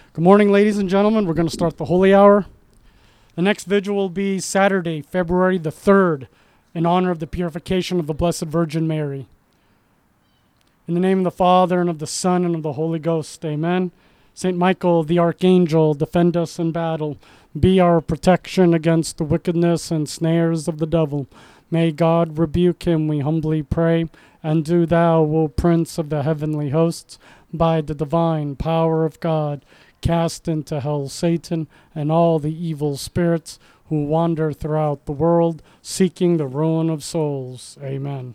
Good morning, ladies and gentlemen. We're going to start the Holy Hour. The next vigil will be Saturday, February the 3rd, in honor of the purification of the Blessed Virgin Mary. In the name of the Father, and of the Son, and of the Holy Ghost, amen. Saint Michael, the Archangel, defend us in battle. Be our protection against the wickedness and snares of the devil. May God rebuke him, we humbly pray. And do thou, O Prince of the heavenly hosts, by the divine power of God, cast into hell Satan and all the evil spirits who wander throughout the world, seeking the ruin of souls. Amen.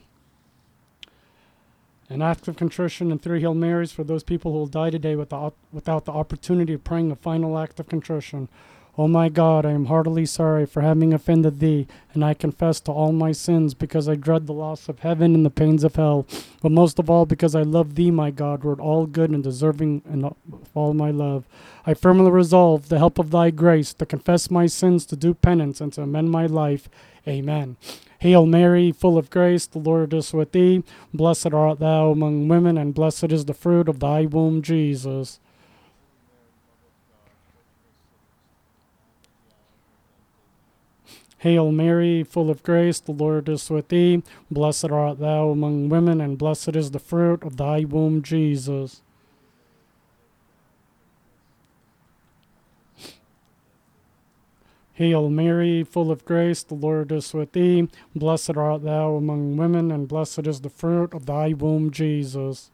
An act of contrition and 3 Hail Marys for those people who will die today without the opportunity of praying a final act of contrition. O my God, I am heartily sorry for having offended thee, and I confess to all my sins because I dread the loss of heaven and the pains of hell, but most of all because I love thee, my God, who art all good and deserving of all my love. I firmly resolve, the help of thy grace, to confess my sins, to do penance, and to amend my life. Amen. Hail Mary, full of grace, the Lord is with thee. Blessed art thou among women, and blessed is the fruit of thy womb, Jesus. Hail Mary, full of grace, the Lord is with thee. Blessed art thou among women, and blessed is the fruit of thy womb, Jesus. Hail Mary, full of grace, the Lord is with thee. Blessed art thou among women, and blessed is the fruit of thy womb, Jesus.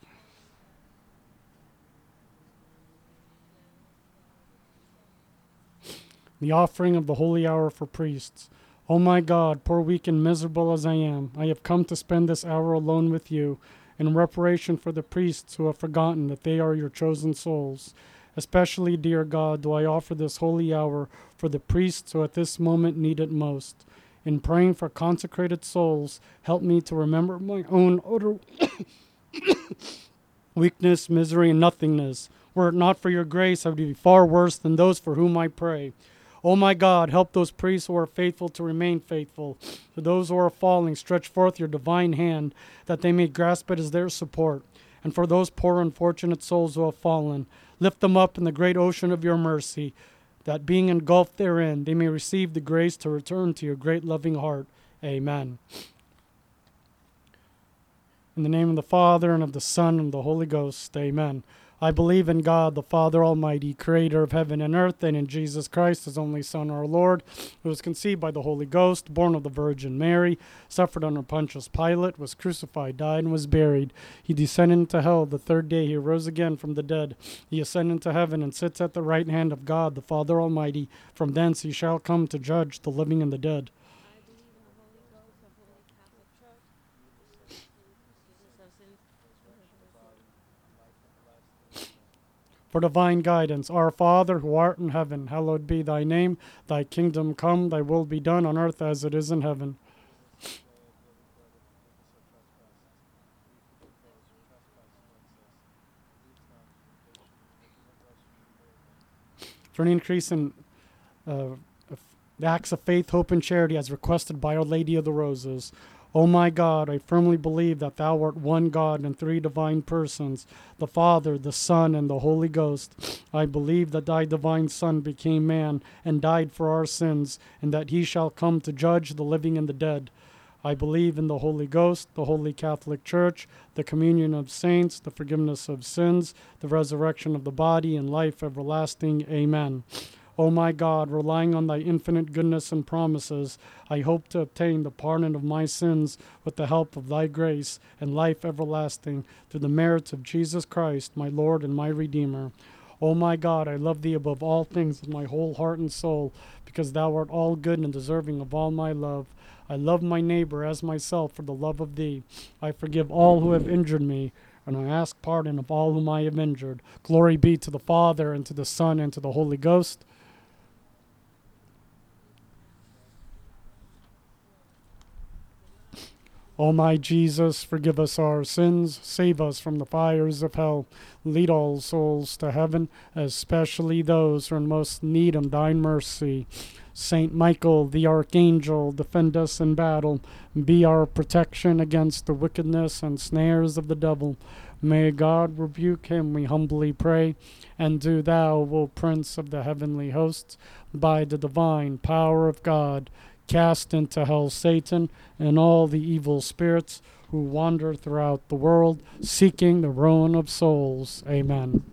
The offering of the Holy Hour for priests. O my God, poor, weak, and miserable as I am, I have come to spend this hour alone with you, in reparation for the priests who have forgotten that they are your chosen souls. Especially, dear God, do I offer this holy hour for the priests who at this moment need it most. In praying for consecrated souls, help me to remember my own utter weakness, misery, and nothingness. Were it not for your grace, I would be far worse than those for whom I pray. O my God, help those priests who are faithful to remain faithful. To those who are falling, stretch forth your divine hand, that they may grasp it as their support. And for those poor unfortunate souls who have fallen, lift them up in the great ocean of your mercy, that being engulfed therein, they may receive the grace to return to your great loving heart. Amen. In the name of the Father, and of the Son, and of the Holy Ghost. Amen. I believe in God, the Father Almighty, creator of heaven and earth, and in Jesus Christ, his only Son, our Lord, who was conceived by the Holy Ghost, born of the Virgin Mary, suffered under Pontius Pilate, was crucified, died, and was buried. He descended into hell. The third day he rose again from the dead. He ascended into heaven and sits at the right hand of God, the Father Almighty. From thence he shall come to judge the living and the dead. For divine guidance, our Father, who art in heaven, hallowed be thy name. Thy kingdom come, thy will be done on earth as it is in heaven. For an increase in the acts of faith, hope, and charity as requested by Our Lady of the Roses. O my God, I firmly believe that thou art one God in 3 divine persons, the Father, the Son, and the Holy Ghost. I believe that thy divine Son became man and died for our sins, and that he shall come to judge the living and the dead. I believe in the Holy Ghost, the Holy Catholic Church, the communion of saints, the forgiveness of sins, the resurrection of the body, and life everlasting. Amen. O my God, relying on thy infinite goodness and promises, I hope to obtain the pardon of my sins with the help of thy grace and life everlasting through the merits of Jesus Christ, my Lord and my Redeemer. O my God, I love thee above all things with my whole heart and soul, because thou art all good and deserving of all my love. I love my neighbor as myself for the love of thee. I forgive all who have injured me, and I ask pardon of all whom I have injured. Glory be to the Father, and to the Son, and to the Holy Ghost. O my Jesus, forgive us our sins, save us from the fires of hell, lead all souls to heaven, especially those who are in most need of thine mercy. Saint Michael, the archangel, defend us in battle, be our protection against the wickedness and snares of the devil. May God rebuke him, we humbly pray. And do thou, O Prince of the heavenly hosts, by the divine power of God, cast into hell Satan and all the evil spirits who wander throughout the world, seeking the ruin of souls. Amen.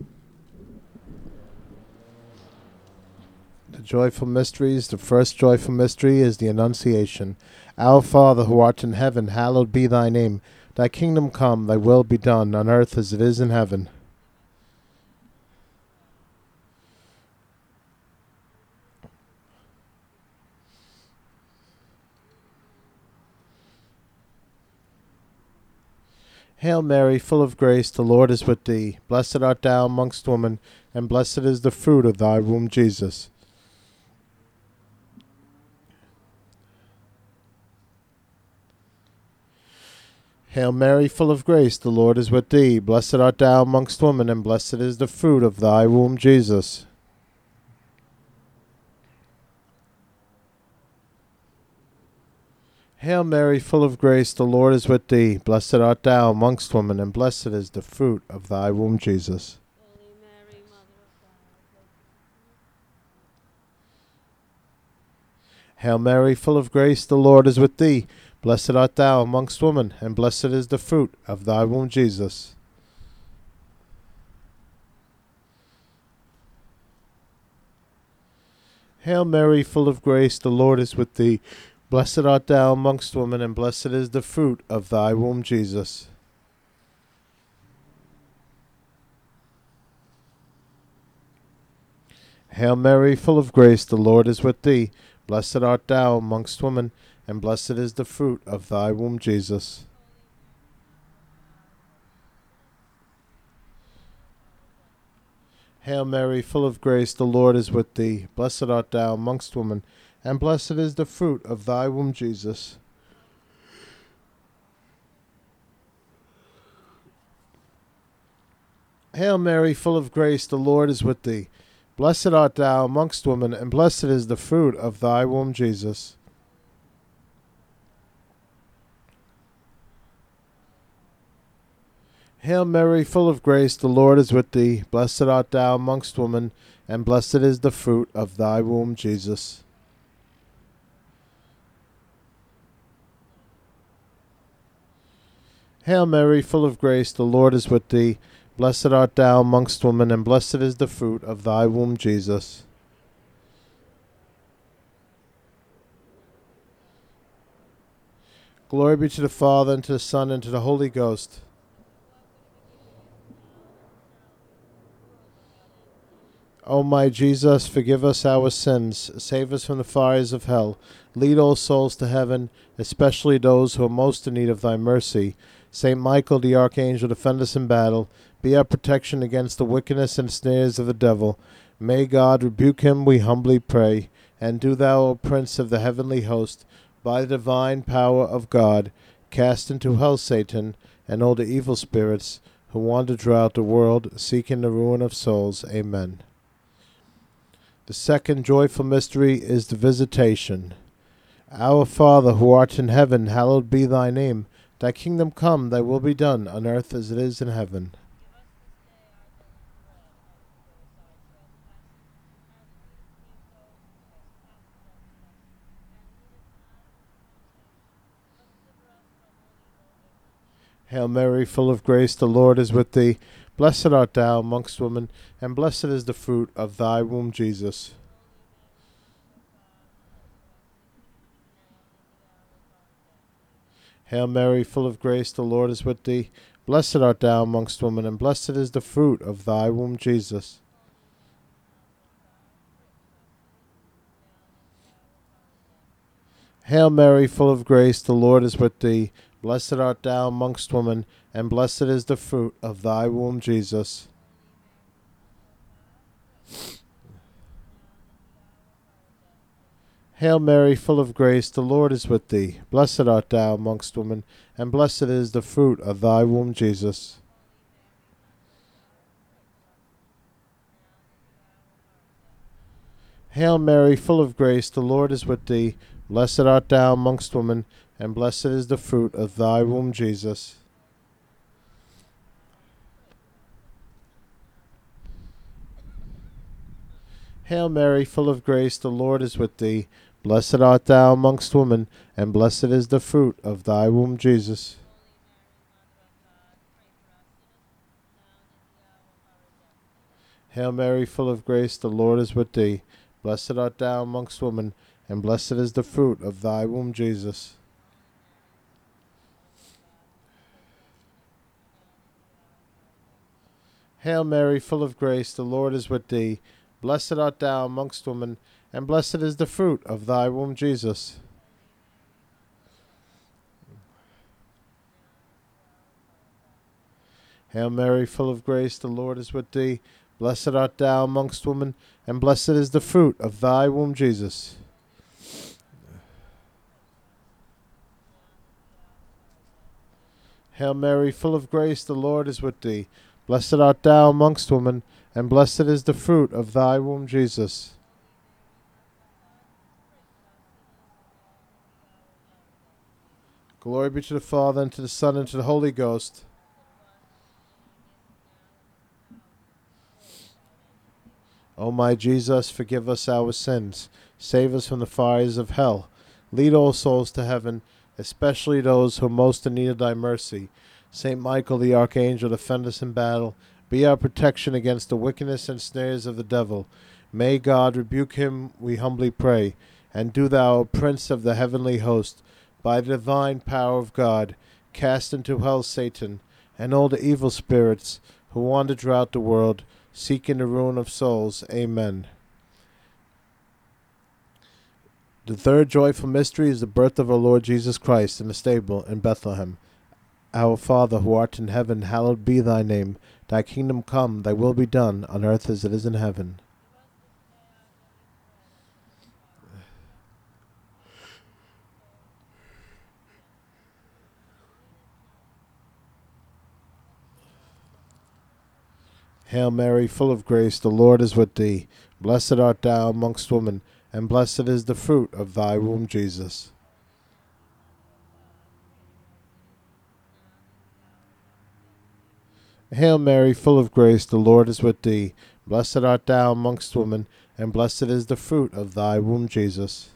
The joyful mysteries. The first joyful mystery is the Annunciation. Our Father, who art in heaven, hallowed be thy name. Thy kingdom come, thy will be done, on earth as it is in heaven. Hail Mary, full of grace, the Lord is with thee. Blessed art thou amongst women, and blessed is the fruit of thy womb, Jesus. Hail Mary, full of grace, the Lord is with thee. Blessed art thou amongst women, and blessed is the fruit of thy womb, Jesus. Hail Mary, full of grace, the Lord is with thee. Blessed art thou amongst women, and blessed is the fruit of thy womb, Jesus. Holy Mary, Mother of God. Hail Mary, full of grace, the Lord is with thee. Blessed art thou amongst women, and blessed is the fruit of thy womb, Jesus. Hail Mary, full of grace, the Lord is with thee. Blessed art thou amongst women, and blessed is the fruit of thy womb, Jesus. Hail Mary, full of grace, the Lord is with thee. Blessed art thou amongst women, and blessed is the fruit of thy womb, Jesus. Hail Mary, full of grace, the Lord is with thee. Blessed art thou amongst women, and blessed is the fruit of thy womb, Jesus. Hail Mary, full of grace, the Lord is with thee. Blessed art thou amongst women, and blessed is the fruit of thy womb, Jesus. Hail Mary, full of grace, the Lord is with thee. Blessed art thou amongst women, and blessed is the fruit of thy womb, Jesus. Hail Mary, full of grace, the Lord is with thee. Blessed art thou amongst women, and blessed is the fruit of thy womb, Jesus. Glory be to the Father, and to the Son, and to the Holy Ghost. O my Jesus, forgive us our sins, save us from the fires of hell, lead all souls to heaven, especially those who are most in need of thy mercy. Saint Michael the Archangel, defend us in battle, be our protection against the wickedness and snares of the devil. May God rebuke him, we humbly pray. And do thou, O Prince of the heavenly host, by the divine power of God, cast into hell Satan and all the evil spirits who wander throughout the world, seeking the ruin of souls. Amen. The second joyful mystery is the Visitation. Our Father, who art in heaven, hallowed be thy name. Thy kingdom come, thy will be done, on earth as it is in heaven. Hail Mary, full of grace, the Lord is with thee. Blessed art thou amongst women, and blessed is the fruit of thy womb, Jesus. Hail Mary, full of grace, the Lord is with thee. Blessed art thou amongst women, and blessed is the fruit of thy womb, Jesus. Hail Mary, full of grace, the Lord is with thee. Blessed art thou amongst women, and blessed is the fruit of thy womb, Jesus. Hail Mary, full of grace, the Lord is with thee. Blessed art thou amongst women, and blessed is the fruit of thy womb, Jesus. Hail Mary, full of grace, the Lord is with thee. Blessed art thou amongst women, and blessed is the fruit of thy womb, Jesus. Hail Mary, full of grace, the Lord is with thee. Blessed art thou amongst women, and blessed is the fruit of thy womb, Jesus. Hail Mary, full of grace, the Lord is with thee. Blessed art thou amongst women, and blessed is the fruit of thy womb, Jesus. Hail Mary, full of grace, the Lord is with thee. Blessed art thou amongst women, and blessed is the fruit of thy womb, Jesus. Hail Mary, full of grace, the Lord is with thee. Blessed art thou amongst women, and blessed is the fruit of thy womb, Jesus. Hail Mary, full of grace, the Lord is with thee. Blessed art thou amongst women, and blessed is the fruit of thy womb, Jesus. Glory be to the Father, and to the Son, and to the Holy Ghost. O my Jesus, forgive us our sins. Save us from the fires of hell. Lead all souls to heaven, especially those who are most in need of thy mercy. Saint Michael the Archangel, defend us in battle. Be our protection against the wickedness and snares of the devil. May God rebuke him, we humbly pray. And do thou, O Prince of the heavenly host, by the divine power of God, cast into hell Satan and all the evil spirits who wander throughout the world, seeking the ruin of souls. Amen. The third joyful mystery is the birth of our Lord Jesus Christ in a stable in Bethlehem. Our Father, who art in heaven, hallowed be thy name. Thy kingdom come, thy will be done, on earth as it is in heaven. Hail Mary, full of grace, the Lord is with thee. Blessed art thou amongst women, and blessed is the fruit of thy womb, Jesus. Hail Mary, full of grace, the Lord is with thee. Blessed art thou amongst women, and blessed is the fruit of thy womb, Jesus.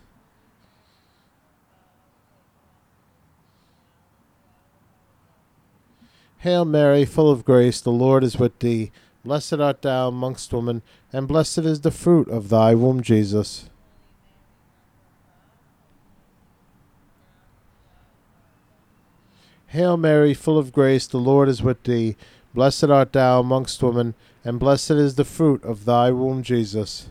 Hail Mary, full of grace, the Lord is with thee. Blessed art thou amongst women, and blessed is the fruit of thy womb, Jesus. Hail Mary, full of grace, the Lord is with thee. Blessed art thou amongst women, and blessed is the fruit of thy womb, Jesus.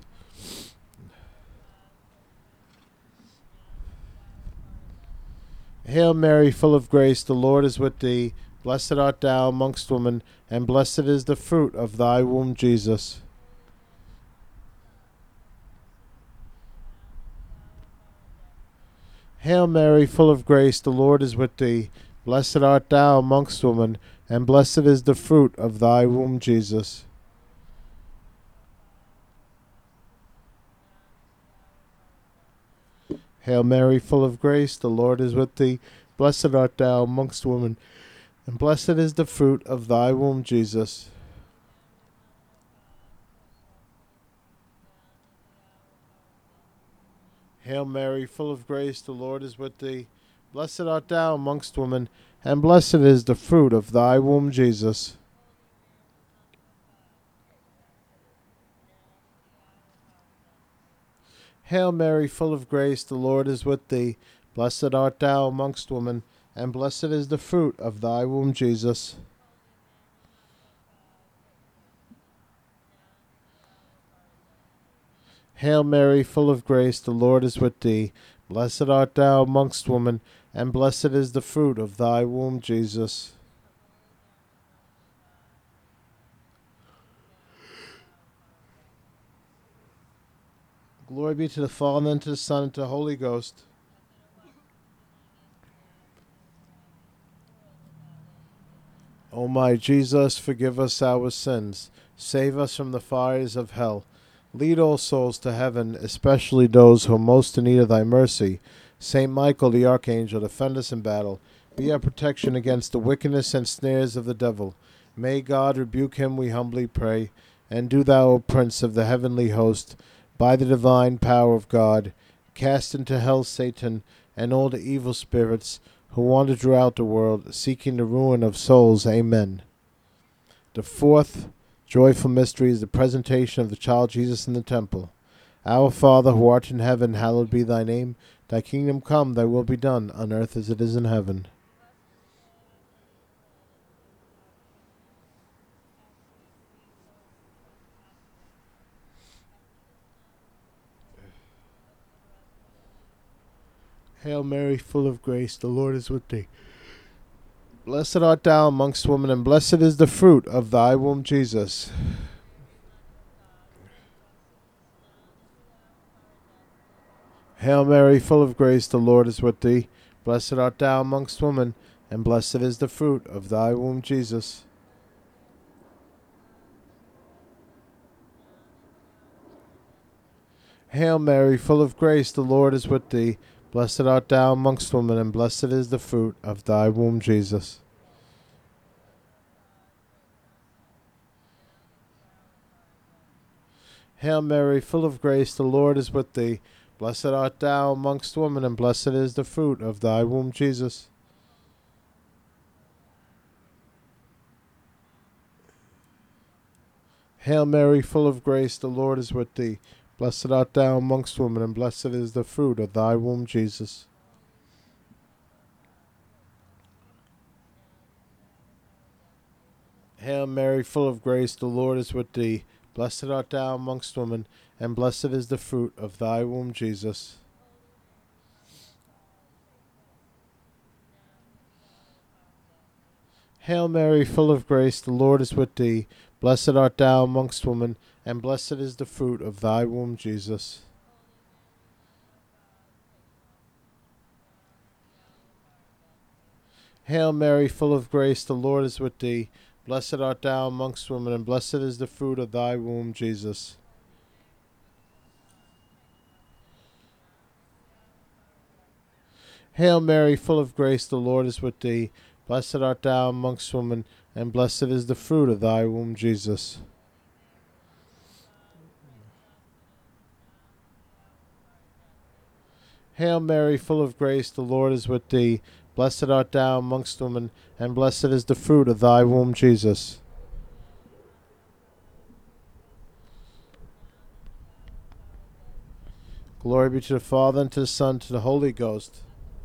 Hail Mary, full of grace, the Lord is with thee. Blessed art thou amongst women, and blessed is the fruit of thy womb, Jesus. Hail Mary, full of grace, the Lord is with thee. Blessed art thou amongst women, and blessed is the fruit of thy womb, Jesus. Hail Mary, full of grace, the Lord is with thee. Blessed art thou amongst women, and blessed is the fruit of thy womb, Jesus. Hail Mary, full of grace, the Lord is with thee. Blessed art thou amongst women, and blessed is the fruit of thy womb, Jesus. Hail Mary, full of grace, the Lord is with thee. Blessed art thou amongst women, and blessed is the fruit of thy womb, Jesus. Hail Mary, full of grace, the Lord is with thee. Blessed art thou amongst women, and blessed is the fruit of thy womb, Jesus. Glory be to the Father, and to the Son, and to the Holy Ghost. O my Jesus, forgive us our sins. Save us from the fires of hell. Lead all souls to heaven, especially those who are most in need of thy mercy. Saint Michael the Archangel, defend us in battle. Be our protection against the wickedness and snares of the devil. May God rebuke him, we humbly pray. And do thou, O Prince of the heavenly host, by the divine power of God, cast into hell Satan and all the evil spirits who wander throughout the world, seeking the ruin of souls. Amen. The fourth joyful mystery is the presentation of the child Jesus in the temple. Our Father, who art in heaven, hallowed be thy name. Thy kingdom come, thy will be done, on earth as it is in heaven. Hail Mary, full of grace, the Lord is with thee. Blessed art thou amongst women, and blessed is the fruit of thy womb, Jesus. Hail Mary, full of grace, the Lord is with thee. Blessed art thou amongst women, and blessed is the fruit of thy womb, Jesus. Hail Mary, full of grace, the Lord is with thee. Blessed art thou amongst women, and blessed is the fruit of thy womb, Jesus. Hail Mary, full of grace, the Lord is with thee. Blessed art thou amongst women, and blessed is the fruit of thy womb, Jesus. Hail Mary, full of grace, the Lord is with thee. Blessed art thou amongst women, and blessed is the fruit of thy womb, Jesus. Hail Mary, full of grace, the Lord is with thee. Blessed art thou amongst women, and blessed is the fruit of thy womb, Jesus. Hail Mary, full of grace, the Lord is with thee. Blessed art thou amongst women, and blessed is the fruit of thy womb, Jesus. Hail Mary, full of grace, the Lord is with thee. Blessed art thou amongst women, and blessed is the fruit of thy womb, Jesus. Hail Mary, full of grace, the Lord is with thee. Blessed art thou amongst women, and blessed is the fruit of thy womb, Jesus. Hail Mary, full of grace, the Lord is with thee. Blessed art thou amongst women, and blessed is the fruit of thy womb, Jesus. Glory be to the Father, and to the Son, and to the Holy Ghost.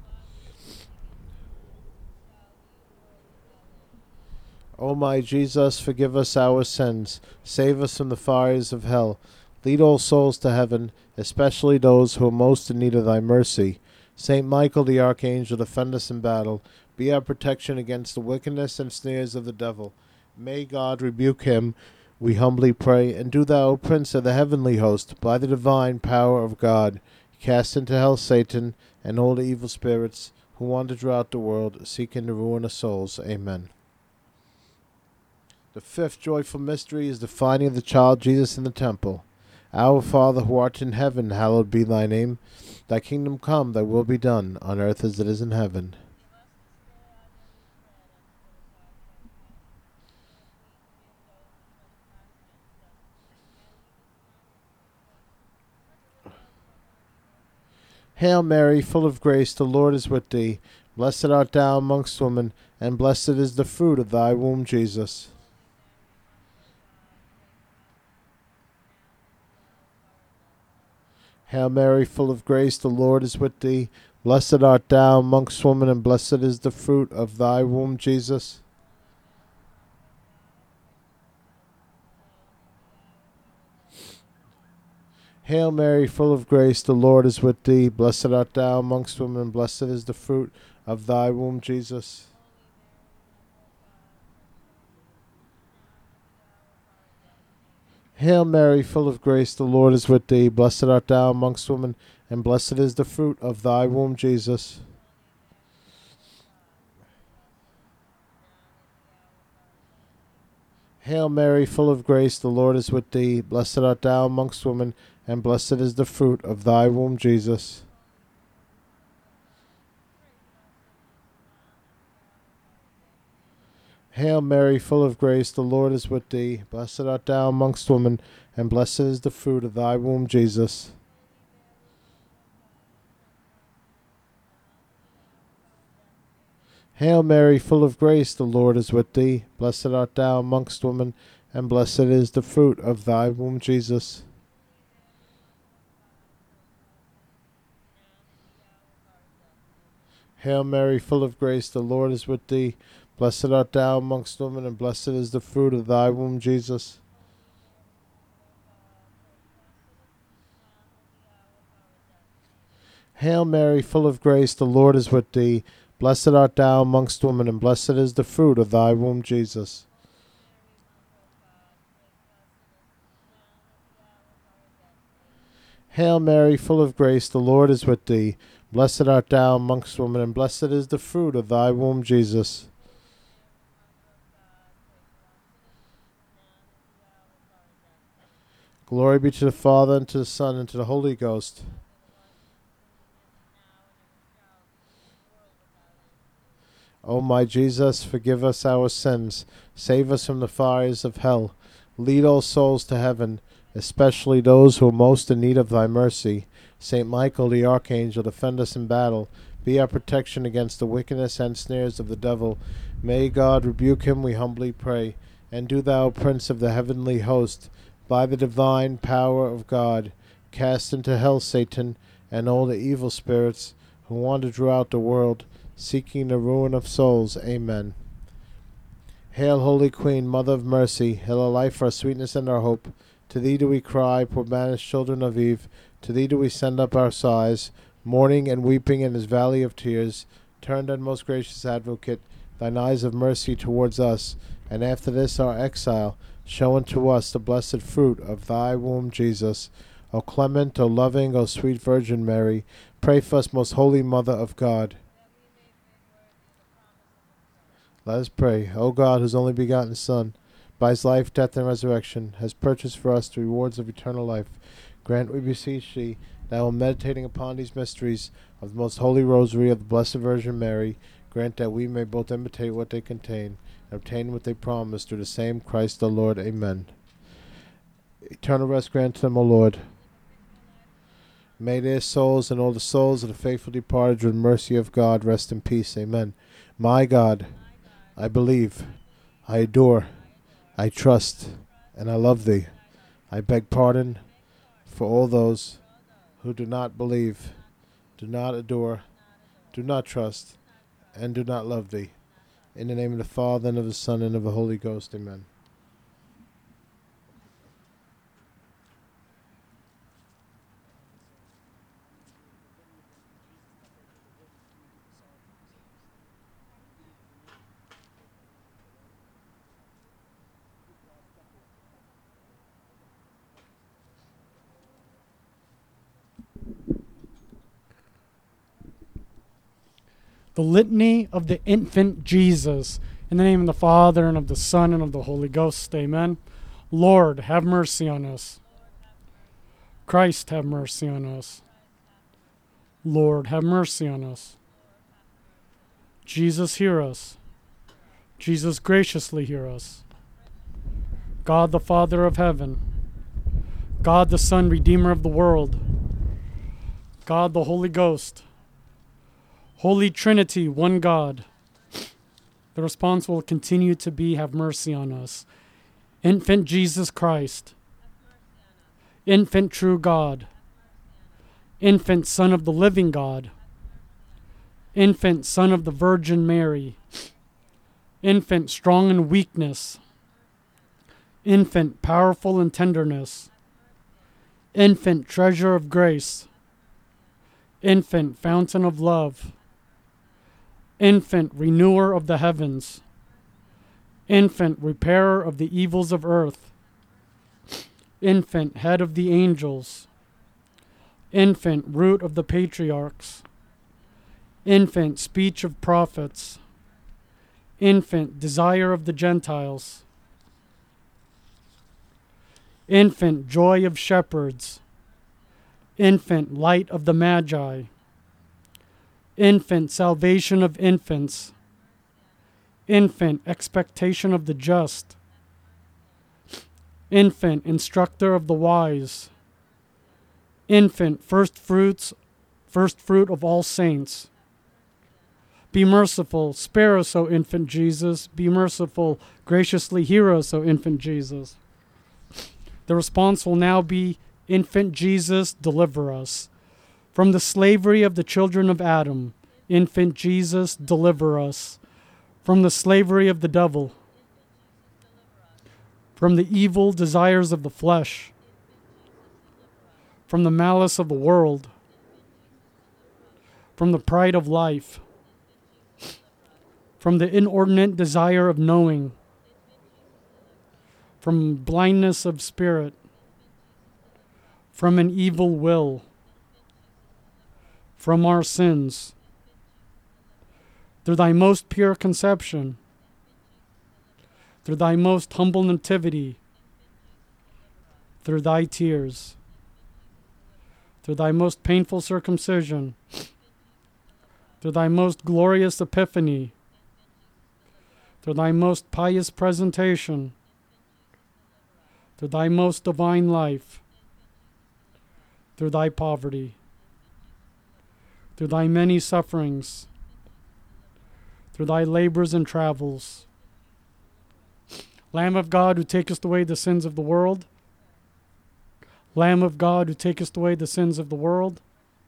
O my Jesus, forgive us our sins. Save us from the fires of hell. Lead all souls to heaven, especially those who are most in need of thy mercy. Saint Michael the Archangel, defend us in battle. Be our protection against the wickedness and snares of the devil. May God rebuke him, we humbly pray. And do thou, O Prince of the heavenly host, by the divine power of God, cast into hell Satan and all the evil spirits who wander throughout the world, seeking the ruin of souls. Amen. The fifth joyful mystery is the finding of the child Jesus in the temple. Our Father, who art in heaven, hallowed be thy name. Thy kingdom come, thy will be done, on earth as it is in heaven. Hail Mary, full of grace, the Lord is with thee. Blessed art thou amongst women, and blessed is the fruit of thy womb, Jesus. Hail Mary, full of grace, the Lord is with thee. Blessed art thou amongst women, and blessed is the fruit of thy womb, Jesus. Hail Mary, full of grace, the Lord is with thee. Blessed art thou amongst women, and blessed is the fruit of thy womb, Jesus. Hail Mary, full of grace, the Lord is with thee. Blessed art thou amongst women, and blessed is the fruit of thy womb, Jesus. Hail Mary, full of grace, the Lord is with thee. Blessed art thou amongst women, and blessed is the fruit of thy womb, Jesus. Hail Mary, full of grace, the Lord is with thee. Blessed art thou amongst women, and blessed is the fruit of thy womb, Jesus. Hail Mary, full of grace, the Lord is with thee. Blessed art thou amongst women, and blessed is the fruit of thy womb, Jesus. Hail Mary, full of grace, the Lord is with thee. Blessed art thou amongst women, and blessed is the fruit of thy womb, Jesus. Hail Mary, full of grace, the Lord is with thee. Blessed art thou amongst women, and blessed is the fruit of thy womb, Jesus. Hail Mary, full of grace, the Lord is with thee. Blessed art thou amongst women, and blessed is the fruit of thy womb, Jesus. Glory be to the Father, and to the Son, and to the Holy Ghost. O my Jesus, forgive us our sins, save us from the fires of hell, lead all souls to heaven, especially those who are most in need of thy mercy. Saint Michael the Archangel, defend us in battle, be our protection against the wickedness and snares of the devil. May God rebuke him, we humbly pray. And do thou, Prince of the heavenly host, by the divine power of God, cast into hell Satan and all the evil spirits who wander throughout the world, seeking the ruin of souls. Amen. Hail, Holy Queen, Mother of Mercy, hail our life, our sweetness, and our hope. To thee do we cry, poor banished children of Eve. To thee do we send up our sighs, mourning and weeping in this valley of tears. Turn then, most gracious Advocate, thine eyes of mercy towards us, and after this our exile, show unto us the blessed fruit of thy womb, Jesus. O clement, O loving, O sweet Virgin Mary, pray for us, most holy Mother of God. Let us pray. O God, whose only begotten Son, by his life, death, and resurrection, has purchased for us the rewards of eternal life, grant, we beseech thee, that while meditating upon these mysteries of the most holy rosary of the Blessed Virgin Mary, grant that we may both imitate what they contain, and obtain what they promise, through the same Christ the Lord. Amen. Eternal rest grant to them, O Lord. May their souls and all the souls of the faithful departed, through the mercy of God, rest in peace. Amen. My God, I believe, I adore, I trust, and I love thee. I beg pardon for all those who do not believe, do not adore, do not trust, and do not love thee. In the name of the Father, and of the Son, and of the Holy Ghost. Amen. The Litany of the Infant Jesus. In the name of the Father, and of the Son, and of the Holy Ghost. Amen. Lord, have mercy on us. Christ, have mercy on us. Lord, have mercy on us. Jesus, hear us. Jesus, graciously hear us. God the Father of heaven, God the Son, Redeemer of the world, God the Holy Ghost, Holy Trinity, one God. The response will continue to be, have mercy on us. Infant Jesus Christ, Infant true God, Infant Son of the living God, Infant Son of the Virgin Mary, Infant strong in weakness, Infant powerful in tenderness, Infant treasure of grace, Infant fountain of love, Infant renewer of the heavens, Infant repairer of the evils of earth, Infant, head of the angels. Infant, root of the patriarchs. Infant, speech of prophets. Infant, desire of the Gentiles. Infant, joy of shepherds. Infant, light of the Magi. Infant, salvation of infants. Infant, expectation of the just. Infant, instructor of the wise. Infant, first fruit of all saints. Be merciful, spare us, O infant Jesus. Be merciful, graciously hear us, O infant Jesus. The response will now be, Infant Jesus, deliver us. From the slavery of the children of Adam, Infant Jesus, deliver us. From the slavery of the devil. From the evil desires of the flesh. From the malice of the world. From the pride of life. From the inordinate desire of knowing. From blindness of spirit. From an evil will. From our sins. Through thy most pure conception. Through thy most humble nativity. Through thy tears. Through thy most painful circumcision. Through thy most glorious epiphany. Through thy most pious presentation. Through thy most divine life. Through thy poverty. Through thy many sufferings. Through thy labors and travels. Lamb of God, who takest away the sins of the world. Lamb of God, who takest away the sins of the world.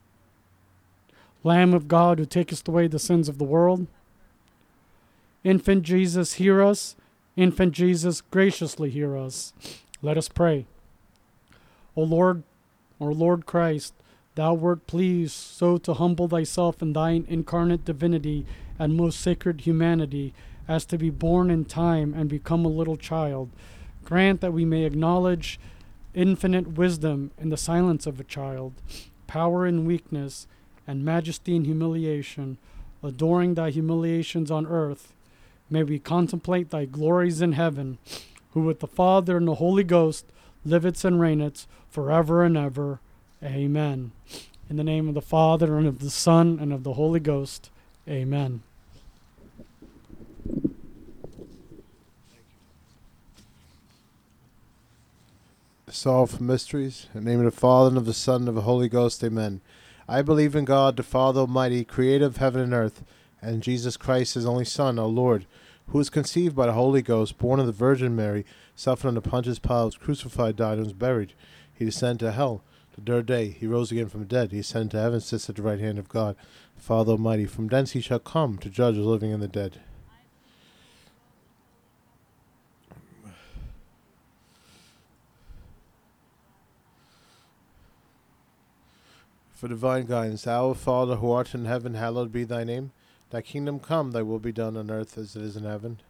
Lamb of God, who takest away the sins of the world. Infant Jesus, hear us. Infant Jesus, graciously hear us. Let us pray. O Lord, our Lord Christ, thou wert pleased so to humble thyself in thine incarnate divinity and most sacred humanity, as to be born in time and become a little child. Grant that we may acknowledge infinite wisdom in the silence of a child, power in weakness, and majesty in humiliation, adoring thy humiliations on earth. May we contemplate thy glories in heaven, who with the Father and the Holy Ghost liveth and reigneth forever and ever. Amen. In the name of the Father, and of the Son, and of the Holy Ghost. Amen. Solve mysteries. In the name of the Father, and of the Son, and of the Holy Ghost. Amen. I believe in God, the Father Almighty, creator of heaven and earth, and Jesus Christ, his only Son, our Lord, who was conceived by the Holy Ghost, born of the Virgin Mary, suffered under Pontius Pilate, crucified, died, and was buried. He descended to hell. The third day he rose again from the dead. He ascended to heaven, sits at the right hand of God, the Father Almighty. From thence he shall come to judge the living and the dead. For divine guidance, Our Father, who art in heaven, hallowed be thy name. Thy kingdom come, thy will be done on earth as it is in heaven.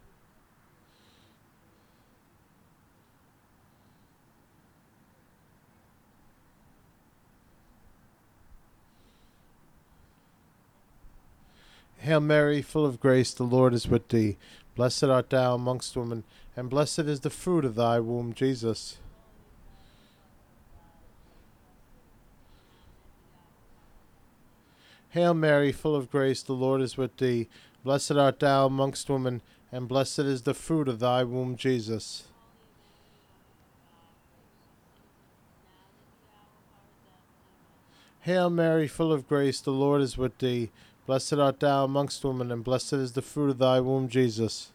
Hail Mary, full of grace, the Lord is with thee. Blessed art thou amongst women, and blessed is the fruit of thy womb, Jesus. Hail Mary, full of grace, the Lord is with thee. Blessed art thou amongst women, and blessed is the fruit of thy womb, Jesus. Hail Mary, full of grace, the Lord is with thee. Blessed art thou amongst women, and blessed is the fruit of thy womb, Jesus.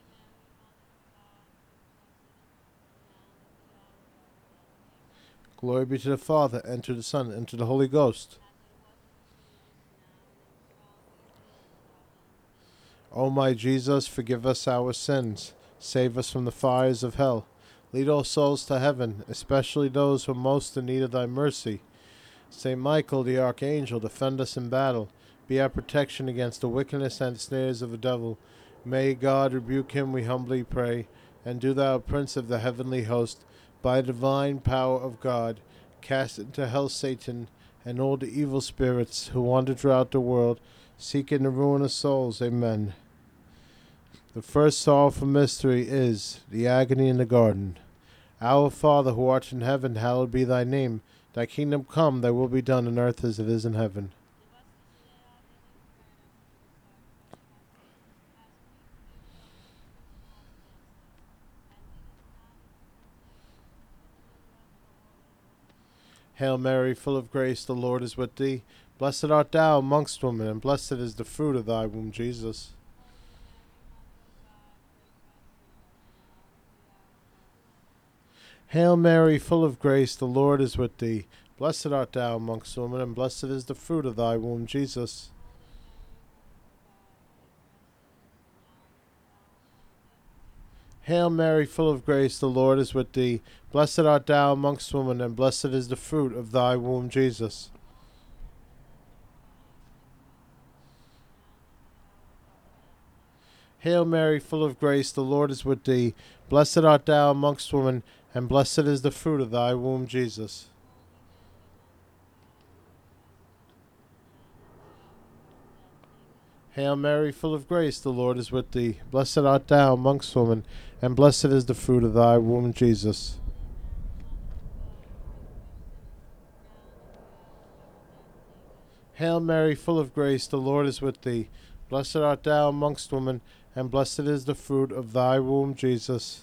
Glory be to the Father, and to the Son, and to the Holy Ghost. O my Jesus, forgive us our sins. Save us from the fires of hell. Lead all souls to heaven, especially those who are most in need of thy mercy. Saint Michael, the Archangel, defend us in battle. Be our protection against the wickedness and snares of the devil. May God rebuke him, we humbly pray. And do thou, Prince of the heavenly host, by the divine power of God, cast into hell Satan and all the evil spirits who wander throughout the world, seeking the ruin of souls. Amen. The first sorrowful mystery is the agony in the garden. Our Father, who art in heaven, hallowed be thy name. Thy kingdom come, thy will be done on earth as it is in heaven. Hail Mary, full of grace, the Lord is with thee. Blessed art thou amongst women, and blessed is the fruit of thy womb, Jesus. Hail Mary, full of grace, the Lord is with thee. Blessed art thou amongst women, and blessed is the fruit of thy womb, Jesus. Hail Mary, full of grace, the Lord is with thee. Blessed art thou amongst women, and blessed is the fruit of thy womb, Jesus. Hail Mary, full of grace, the Lord is with thee. Blessed art thou amongst women, and blessed is the fruit of thy womb, Jesus. Hail Mary, full of grace, the Lord is with thee. Blessed art thou amongst women, and blessed is the fruit of thy womb, Jesus. Hail Mary, full of grace, the Lord is with thee. Blessed art thou amongst women, and blessed is the fruit of thy womb, Jesus.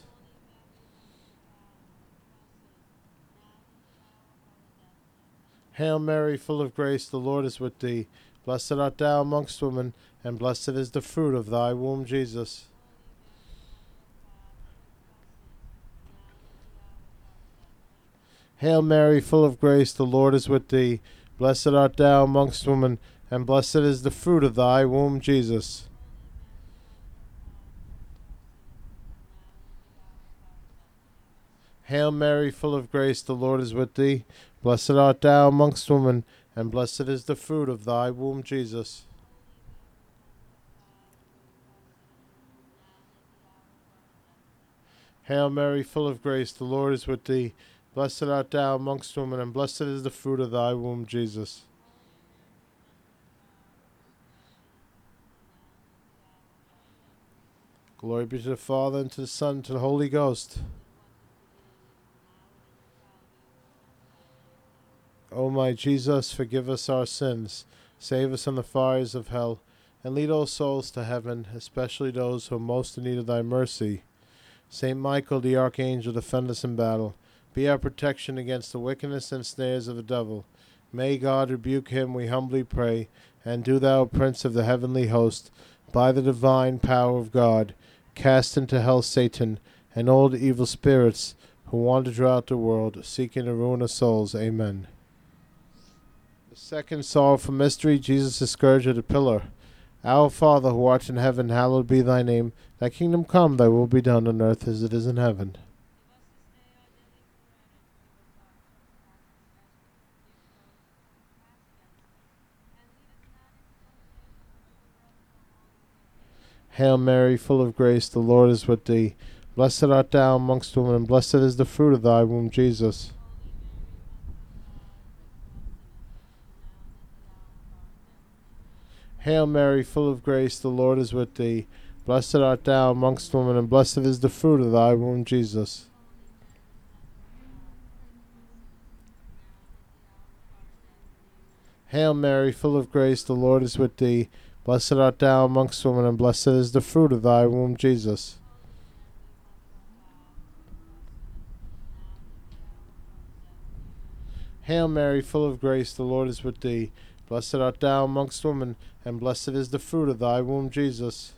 Hail Mary, full of grace, the Lord is with thee. Blessed art thou amongst women, and blessed is the fruit of thy womb, Jesus. Hail Mary, full of grace, the Lord is with thee. Blessed art thou amongst women, and blessed is the fruit of thy womb, Jesus. Hail Mary, full of grace, the Lord is with thee. Blessed art thou amongst women, and blessed is the fruit of thy womb, Jesus. Hail Mary, full of grace, the Lord is with thee. Blessed art thou amongst women, and blessed is the fruit of thy womb, Jesus. Glory be to the Father, and to the Son, and to the Holy Ghost. O my Jesus, forgive us our sins, save us from the fires of hell, and lead all souls to heaven, especially those who are most in need of thy mercy. Saint Michael, the archangel, defend us in battle. Be our protection against the wickedness and snares of the devil. May God rebuke him, we humbly pray. And do thou, Prince of the heavenly host, by the divine power of God, cast into hell Satan and all the evil spirits who wander throughout the world, seeking the ruin of souls. Amen. The second sorrowful mystery, Jesus is scourged at a pillar. Our Father, who art in heaven, hallowed be thy name. Thy kingdom come, thy will be done on earth as it is in heaven. Hail Mary, full of grace, the Lord is with thee. Blessed art thou amongst women, and blessed is the fruit of thy womb, Jesus. Hail Mary, full of grace, the Lord is with thee. Blessed art thou amongst women, and blessed is the fruit of thy womb, Jesus. Hail Mary, full of grace, the Lord is with thee. Blessed art thou amongst women, and blessed is the fruit of thy womb, Jesus. Hail Mary, full of grace, the Lord is with thee. Blessed art thou amongst women, and blessed is the fruit of thy womb, Jesus.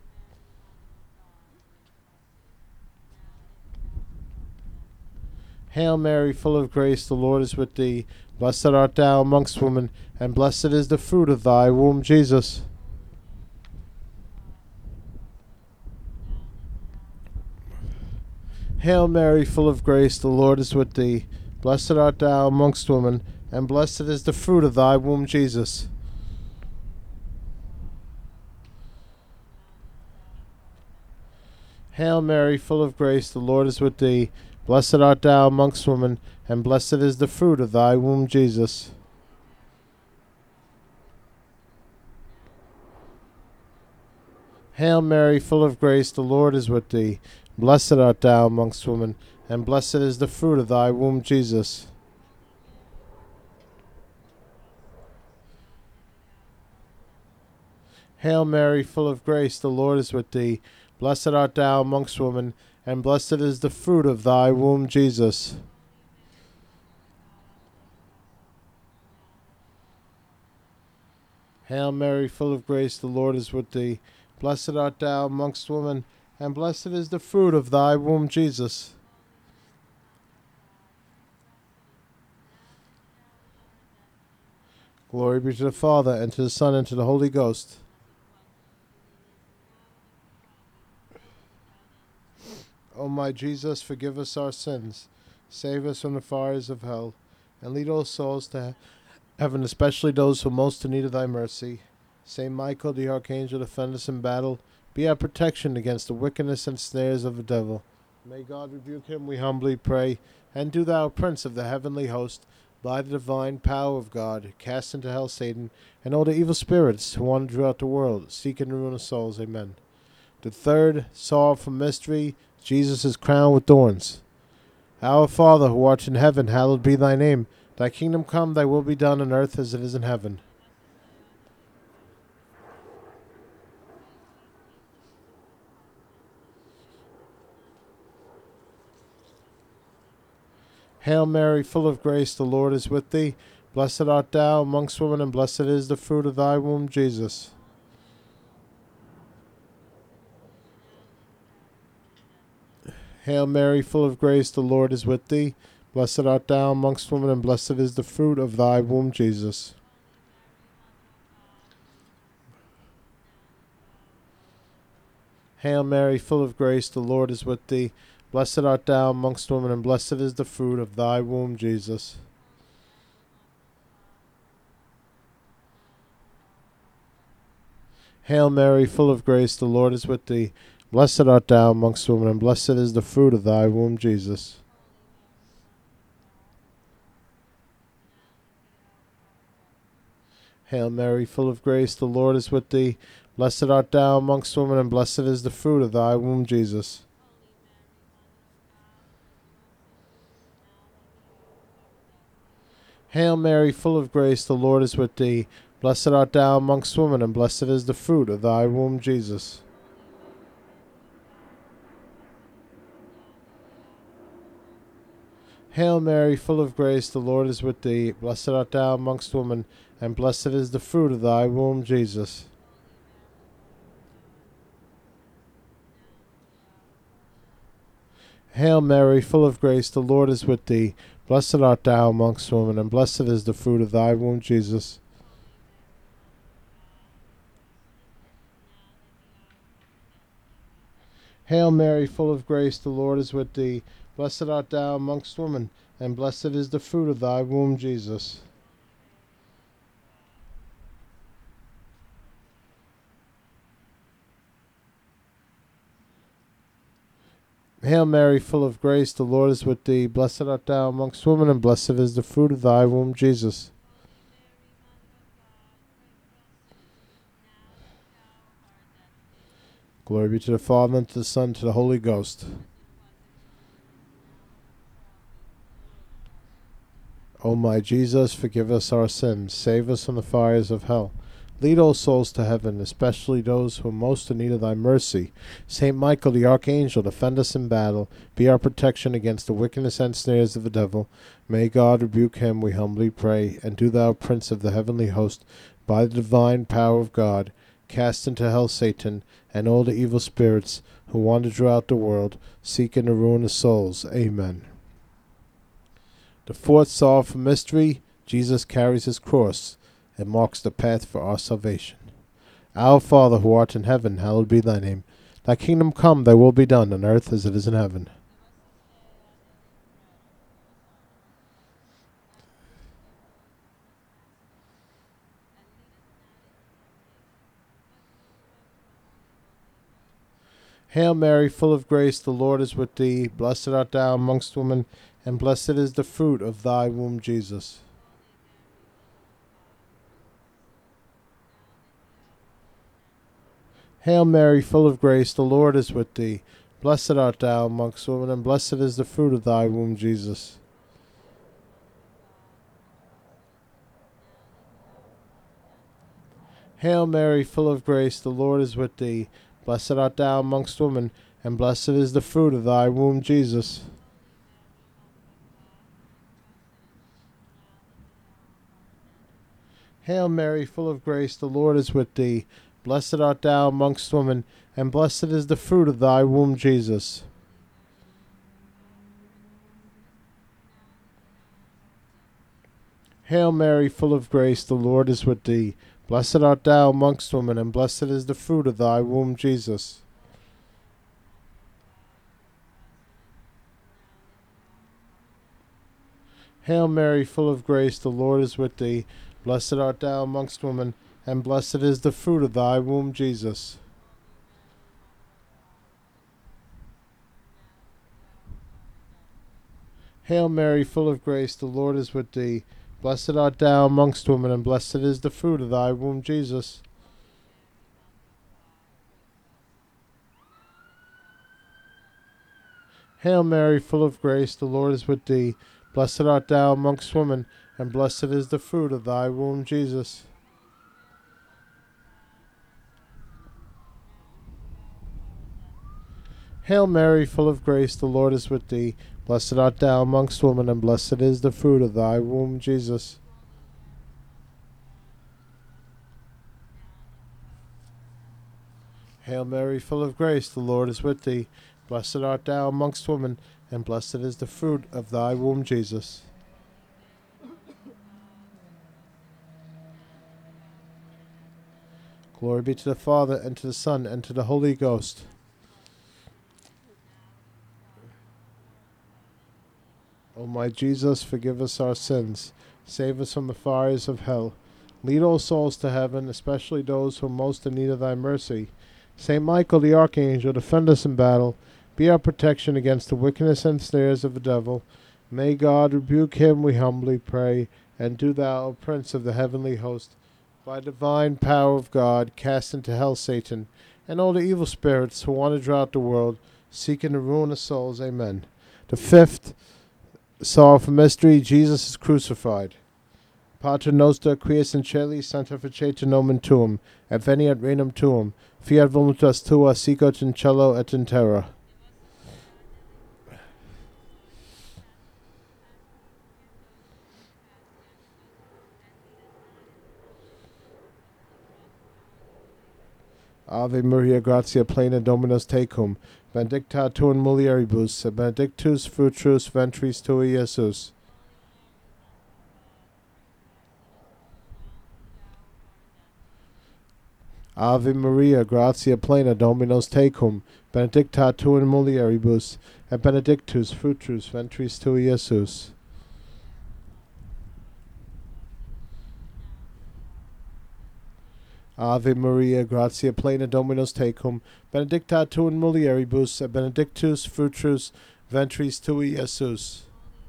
Hail Mary, full of grace, the Lord is with thee. Blessed art thou amongst women, and blessed is the fruit of thy womb, Jesus. Hail Mary, full of grace, the Lord is with thee. Blessed art thou amongst women, and blessed is the fruit of thy womb, Jesus. Hail Mary, full of grace, the Lord is with thee. Blessed art thou amongst women, and blessed is the fruit of thy womb, Jesus. Hail Mary, full of grace, the Lord is with thee. Blessed art thou amongst women, and blessed is the fruit of thy womb, Jesus. Hail Mary, full of grace, the Lord is with thee. Blessed art thou amongst women, and blessed is the fruit of thy womb, Jesus. Hail Mary, full of grace, the Lord is with thee. Blessed art thou amongst women, and blessed is the fruit of thy womb, Jesus. Glory be to the Father, and to the Son, and to the Holy Ghost. O my Jesus, forgive us our sins, save us from the fires of hell, and lead all souls to heaven, especially those who most in need of thy mercy. Saint Michael, the Archangel, defend us in battle. Be our protection against the wickedness and snares of the devil. May God rebuke him, we humbly pray. And do thou, Prince of the heavenly host, by the divine power of God, cast into hell Satan and all the evil spirits who wander throughout the world, seeking the ruin of souls. Amen. The third sorrowful mystery, Jesus is crowned with thorns. Our Father, who art in heaven, hallowed be thy name. Thy kingdom come, thy will be done on earth as it is in heaven. Hail Mary, full of grace, the Lord is with thee. Blessed art thou amongst women, and blessed is the fruit of thy womb, Jesus. Hail Mary, full of grace, the Lord is with thee. Blessed art thou amongst women, and blessed is the fruit of thy womb, Jesus. Hail Mary, full of grace, the Lord is with thee. Blessed art thou amongst women, and blessed is the fruit of thy womb, Jesus. Hail Mary, full of grace, the Lord is with thee. Blessed art thou amongst women, and blessed is the fruit of thy womb, Jesus. Hail Mary, full of grace, the Lord is with thee. Blessed art thou amongst women, and blessed is the fruit of thy womb, Jesus. Hail Mary, full of grace, the Lord is with thee. Blessed art thou amongst women, and blessed is the fruit of thy womb, Jesus. Hail Mary, full of grace, the Lord is with thee. Blessed art thou amongst women, and blessed is the fruit of thy womb, Jesus. Hail Mary, full of grace, the Lord is with thee. Blessed art thou amongst women, and blessed is the fruit of thy womb, Jesus. Hail Mary, full of grace, the Lord is with thee. Blessed art thou amongst women, and blessed is the fruit of thy womb, Jesus. Hail Mary, full of grace, the Lord is with thee. Blessed art thou amongst women, and blessed is the fruit of thy womb, Jesus. Glory be to the Father, and to the Son, and to the Holy Ghost. O my Jesus, forgive us our sins, save us from the fires of hell. Lead all souls to heaven, especially those who are most in need of thy mercy. Saint Michael, the Archangel, defend us in battle. Be our protection against the wickedness and snares of the devil. May God rebuke him, we humbly pray. And do thou, Prince of the heavenly host, by the divine power of God, cast into hell Satan and all the evil spirits who wander throughout the world, seeking the ruin of souls. Amen. The fourth sorrowful mystery, Jesus carries his cross and marks the path for our salvation. Our Father, who art in heaven, hallowed be thy name. Thy kingdom come, thy will be done, on earth as it is in heaven. Hail Mary, full of grace, the Lord is with thee. Blessed art thou amongst women, and blessed is the fruit of thy womb, Jesus. Hail Mary, full of grace, the Lord is with thee. Blessed art thou amongst women, and blessed is the fruit of thy womb, Jesus. Hail Mary, full of grace, the Lord is with thee. Blessed art thou amongst women, and blessed is the fruit of thy womb, Jesus. Hail Mary, full of grace, the Lord is with thee. Blessed art thou amongst women, and blessed is the fruit of thy womb, Jesus. Hail Mary, full of grace, the Lord is with thee. Blessed art thou amongst women, and blessed is the fruit of thy womb, Jesus. Hail Mary, full of grace, the Lord is with thee. Blessed art thou amongst women, and blessed is the fruit of thy womb, Jesus. Hail Mary, full of grace, the Lord is with thee. Blessed art thou amongst women, and blessed is the fruit of thy womb, Jesus. Hail Mary, full of grace, the Lord is with thee. Blessed art thou amongst women, and blessed is the fruit of thy womb, Jesus. Hail Mary, full of grace, the Lord is with thee. Blessed art thou amongst women, and blessed is the fruit of thy womb, Jesus. Hail Mary, full of grace, the Lord is with thee. Blessed art thou amongst women, and blessed is the fruit of thy womb, Jesus. Glory be to the Father, and to the Son, and to the Holy Ghost. O my Jesus, forgive us our sins. Save us from the fires of hell. Lead all souls to heaven, especially those who are most in need of thy mercy. Saint Michael the Archangel, defend us in battle. Be our protection against the wickedness and snares of the devil. May God rebuke him, we humbly pray. And do thou, O Prince of the heavenly host, by divine power of God, cast into hell Satan and all the evil spirits who wander throughout the world, seeking the ruin of souls. Amen. The fifth sorrowful mystery, Jesus is crucified. Pater noster, quies in celi sanctificete nomen tuum, et veniat regnum tuum, fiat voluntas tua sicut in cielo et in terra. Ave Maria, gratia plena, Dominus tecum, benedicta tu in mulieribus, et benedictus fructus ventris tui, Iesus. Ave Maria, gratia plena, Dominus tecum, benedicta tu in mulieribus, et benedictus fructus ventris tui, Iesus. Ave Maria, gratia plena, Dominus tecum, benedicta tu in mulieribus, et benedictus fructus ventris tui, Iesus.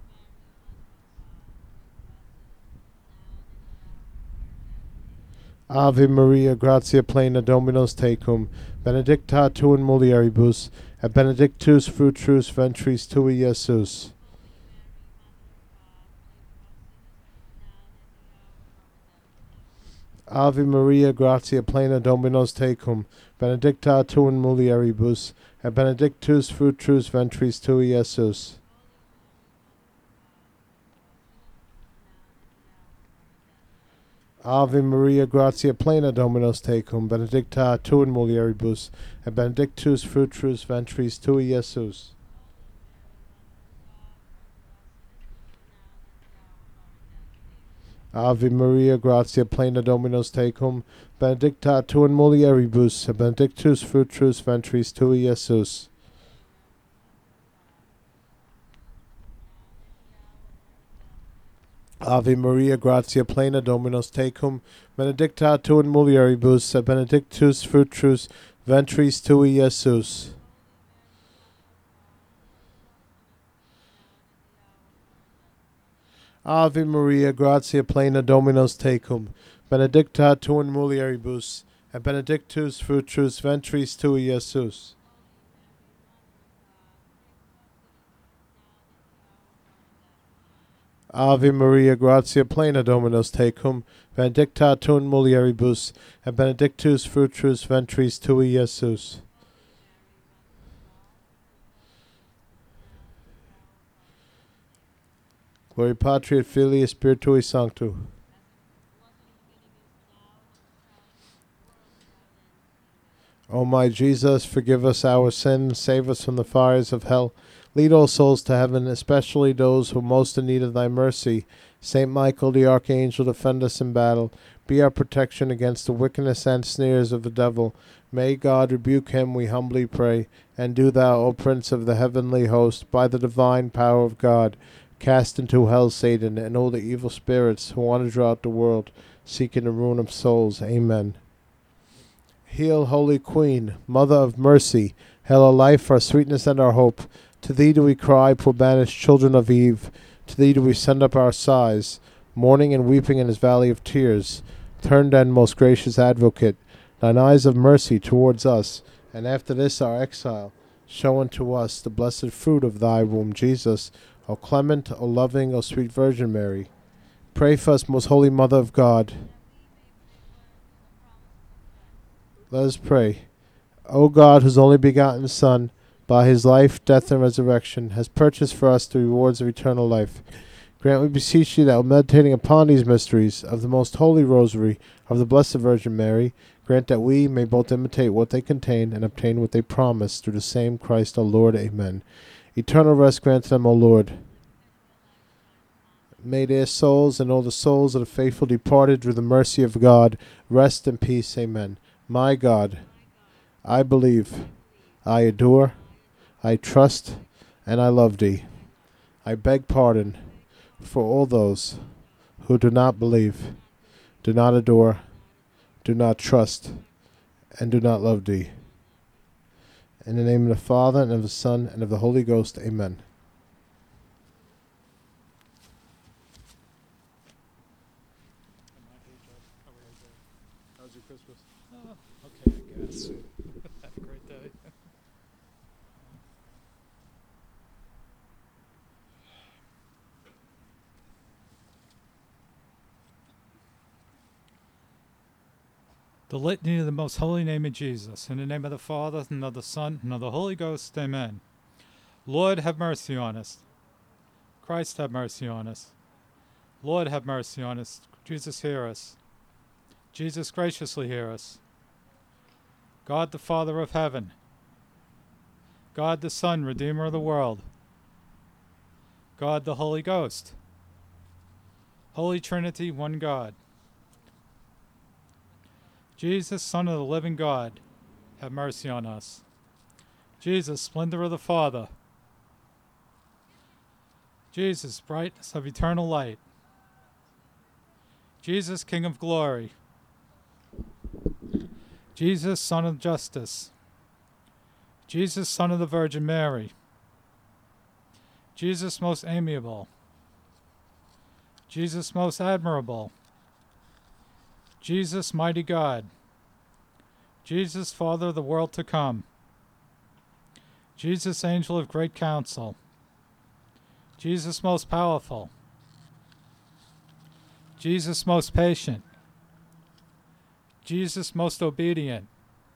Ave Maria, gratia plena, Dominus tecum, benedicta tu in mulieribus, et benedictus fructus ventris tui, Iesus. Ave Maria, gratia plena, Dominus tecum, benedicta tu in mulieribus, et benedictus fructus ventris tui, Iesus. Ave Maria, gratia plena, Dominus tecum, benedicta tu in mulieribus, et benedictus fructus ventris tui, Iesus. Ave Maria, gratia plena, Dominus tecum, benedicta tu in mulieribus, et benedictus fructus ventris tui, Iesus. Ave Maria, gratia plena, Dominus tecum, benedicta tu in mulieribus, et benedictus fructus ventris tui, Iesus. Ave Maria, gratia plena Dominus tecum, benedicta tu in mulieribus, et benedictus fructus ventris tui, Iesus. Ave Maria, gratia plena Dominus tecum, benedicta tu in mulieribus, et benedictus fructus ventris tui, Iesus. Gloria Patri et Filii et Spiritui Sancto. O my Jesus, forgive us our sins, save us from the fires of hell. Lead all souls to heaven, especially those who are most in need of thy mercy. Saint Michael the Archangel, defend us in battle. Be our protection against the wickedness and snares of the devil. May God rebuke him, we humbly pray. And do thou, O Prince of the heavenly host, by the divine power of God, cast into hell Satan and all the evil spirits who wander throughout the world, seeking the ruin of souls. Amen. Hail, Holy Queen, Mother of Mercy, hail our life, our sweetness, and our hope. To thee do we cry, poor banished children of Eve. To thee do we send up our sighs, mourning and weeping in this valley of tears. Turn then, most gracious Advocate, thine eyes of mercy towards us, and after this our exile, show unto us the blessed fruit of thy womb, Jesus. O clement, O loving, O sweet Virgin Mary, pray for us, most holy Mother of God. Let us pray. O God, whose only begotten Son, by his life, death, and resurrection, has purchased for us the rewards of eternal life, grant, we beseech thee, that while meditating upon these mysteries of the most holy Rosary of the Blessed Virgin Mary, grant that we may both imitate what they contain and obtain what they promise, through the same Christ our Lord. Amen. Eternal rest grant to them, O Lord. May their souls and all the souls of the faithful departed, through the mercy of God, rest in peace. Amen. My God, I believe, I adore, I trust, and I love thee. I beg pardon for all those who do not believe, do not adore, do not trust, and do not love thee. In the name of the Father, and of the Son, and of the Holy Ghost. Amen. How was your Christmas? Okay, I guess. Have a great day. The Litany of the Most Holy Name of Jesus. In the name of the Father, and of the Son, and of the Holy Ghost. Amen. Lord, have mercy on us. Christ, have mercy on us. Lord, have mercy on us. Jesus, hear us. Jesus, graciously hear us. God the Father of heaven, God the Son, Redeemer of the world, God the Holy Ghost, Holy Trinity, one God. Jesus, Son of the living God, have mercy on us. Jesus, splendor of the Father. Jesus, brightness of eternal light. Jesus, King of glory. Jesus, Son of justice. Jesus, Son of the Virgin Mary. Jesus, most amiable. Jesus, most admirable. Jesus, mighty God. Jesus, Father of the world to come. Jesus, angel of great counsel. Jesus, most powerful. Jesus, most patient. Jesus, most obedient.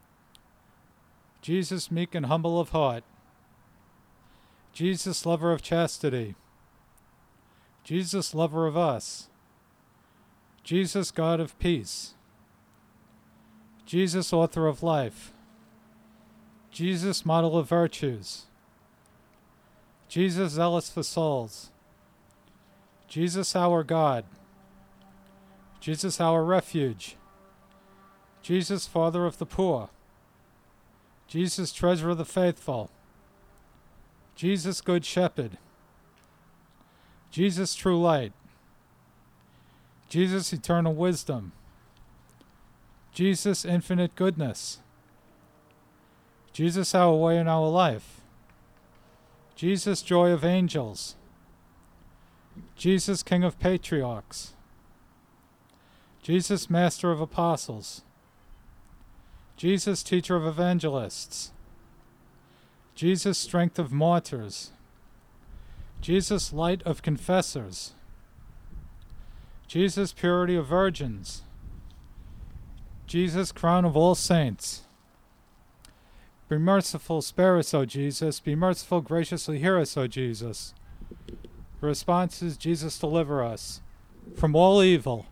Jesus, meek and humble of heart. Jesus, lover of chastity. Jesus, lover of us. Jesus, God of peace. Jesus, author of life. Jesus, model of virtues. Jesus, zealous for souls. Jesus, our God. Jesus, our refuge. Jesus, Father of the poor. Jesus, treasurer of the faithful. Jesus, good shepherd. Jesus, true light. Jesus, eternal wisdom. Jesus, infinite goodness. Jesus, our way in our life. Jesus, joy of angels. Jesus, King of Patriarchs. Jesus, Master of Apostles. Jesus, Teacher of Evangelists. Jesus, Strength of Martyrs. Jesus, Light of Confessors. Jesus, Purity of Virgins. Jesus, Crown of all saints. Be merciful, spare us, O Jesus. Be merciful, graciously hear us, O Jesus. The response is, Jesus, deliver us from all evil,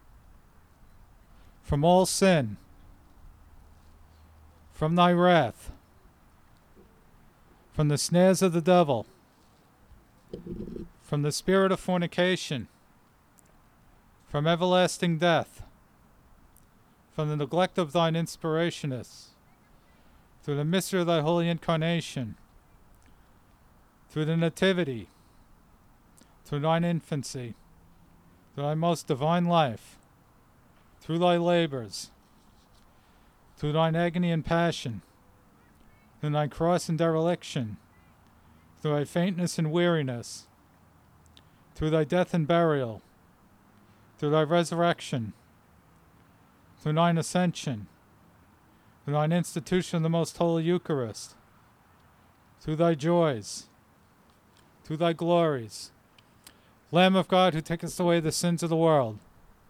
from all sin, from thy wrath, from the snares of the devil, from the spirit of fornication, from everlasting death, from the neglect of thine inspirationists, through the mystery of thy holy incarnation, through the nativity, through thine infancy, through thy most divine life, through thy labors, through thine agony and passion, through thy cross and dereliction, through thy faintness and weariness, through thy death and burial, through thy resurrection, through thine ascension, through thine institution of the most holy Eucharist, through thy joys, through thy glories, Lamb of God who takest away the sins of the world,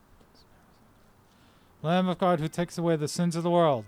Lamb of God who takes away the sins of the world,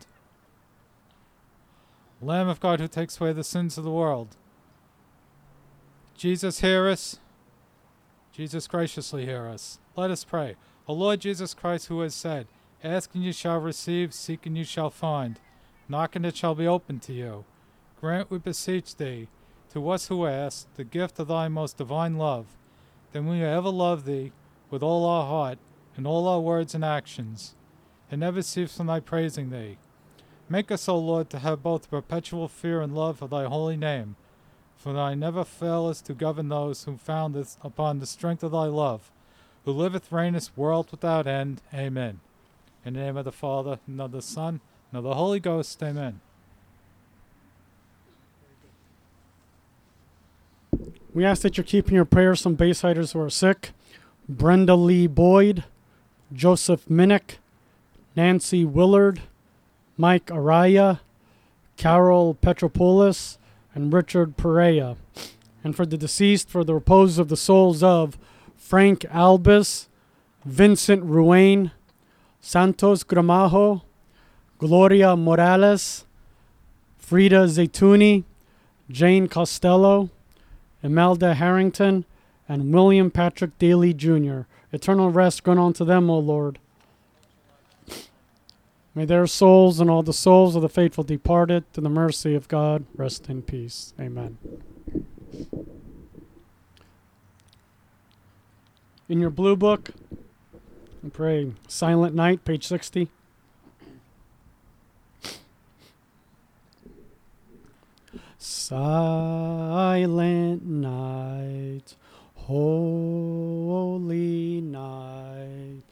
Lamb of God who takes away the sins of the world. Jesus, hear us. Jesus, graciously hear us. Let us pray. O Lord Jesus Christ, who has said, ask and you shall receive, seek and you shall find, knock and it shall be opened to you. Grant, we beseech thee, to us who ask, the gift of thy most divine love, that we may ever love thee with all our heart and all our words and actions, and never cease from thy praising thee. Make us, O Lord, to have both perpetual fear and love of thy holy name, for thou never failest to govern those who foundest upon the strength of thy love, who liveth, reignest, world without end. Amen. In the name of the Father, and of the Son, and of the Holy Ghost. Amen. We ask that you're keeping your prayers some Baysiders who are sick. Brenda Lee Boyd, Joseph Minnick, Nancy Willard, Mike Araya, Carol Petropoulos, and Richard Perea. And for the deceased, for the repose of the souls of Frank Albus, Vincent Ruane, Santos Gramajo, Gloria Morales, Frida Zaytuni, Jane Costello, Imelda Harrington, and William Patrick Daly Jr. Eternal rest grant unto them, O Lord. May their souls and all the souls of the faithful departed, to the mercy of God, rest in peace. Amen. In your blue book, pray Silent Night, page 60. Silent night, holy night,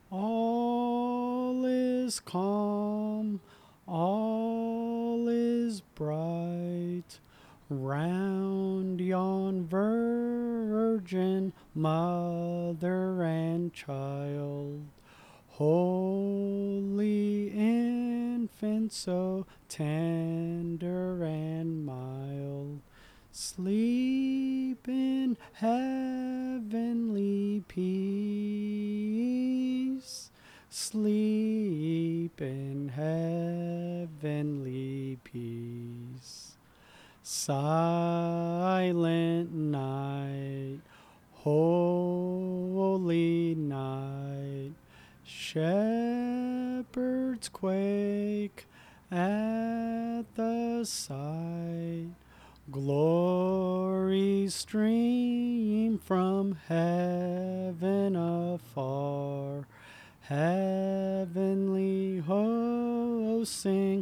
all is calm, all is bright, round yon virgin mother and child, holy infant, so tender and mild, sleep in heavenly peace, sleep in heavenly peace. Silent night, holy night, shepherds quake at the sight, glory stream from heaven afar, heavenly hosts sing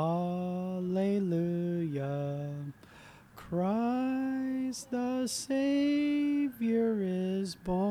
Alleluia. Christ the Savior is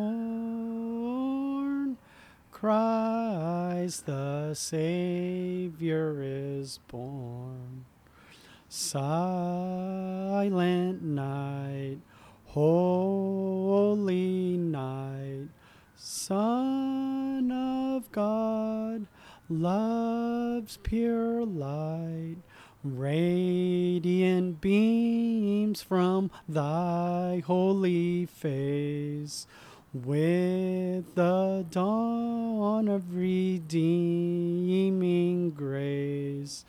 born, Christ the Savior is born. Silent night, Holy night, Son of God, love's pure light, radiant beams from thy holy face. With the dawn of redeeming grace,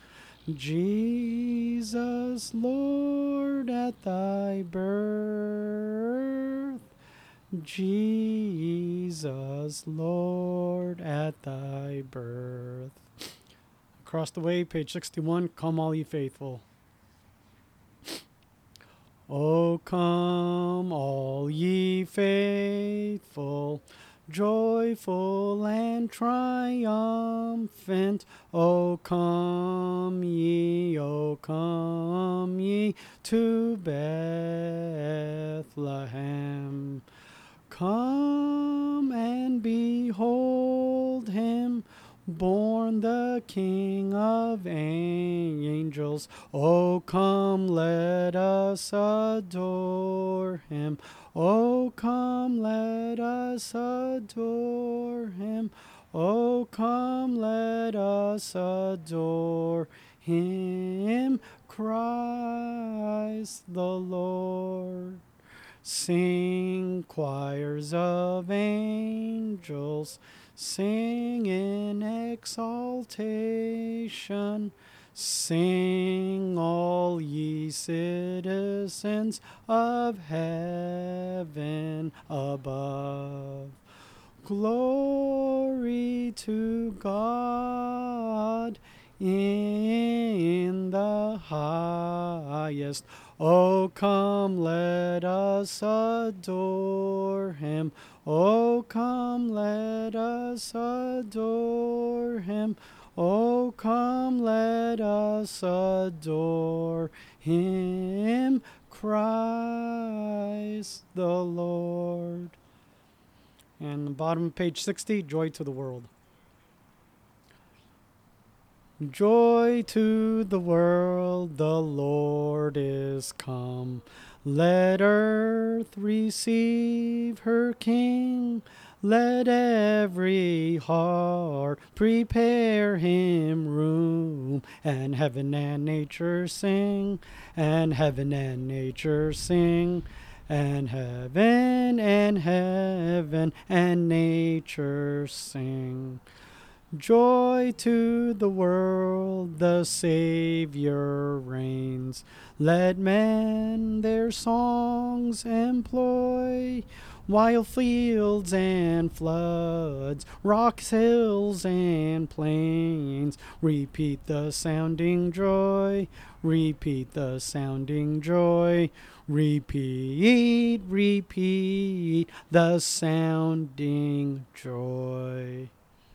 Jesus, Lord, at thy birth, Jesus, Lord, at thy birth. Across the way, page 61, Come All Ye Faithful. O come all ye faithful, joyful and triumphant. O come ye to Bethlehem. Come and behold him, born the King of angels. O come, let us adore him. O come, let us adore him. O come, let us adore him, Christ the Lord. Sing, choirs of angels, sing in exaltation. Sing, all ye citizens of heaven above. Glory to God in the highest. O come, let us adore him. O come, let us adore him. O come, let us adore him, Christ the Lord. And the bottom of page 60, Joy to the World. Joy to the world, the Lord is come. Let earth receive her King. Let every heart prepare him room. And heaven and nature sing. And heaven and nature sing. And heaven and nature sing. Joy to the world, the Savior reigns. Let men their songs employ, while fields and floods, rocks, hills, and plains repeat the sounding joy, repeat the sounding joy, repeat, repeat the sounding joy.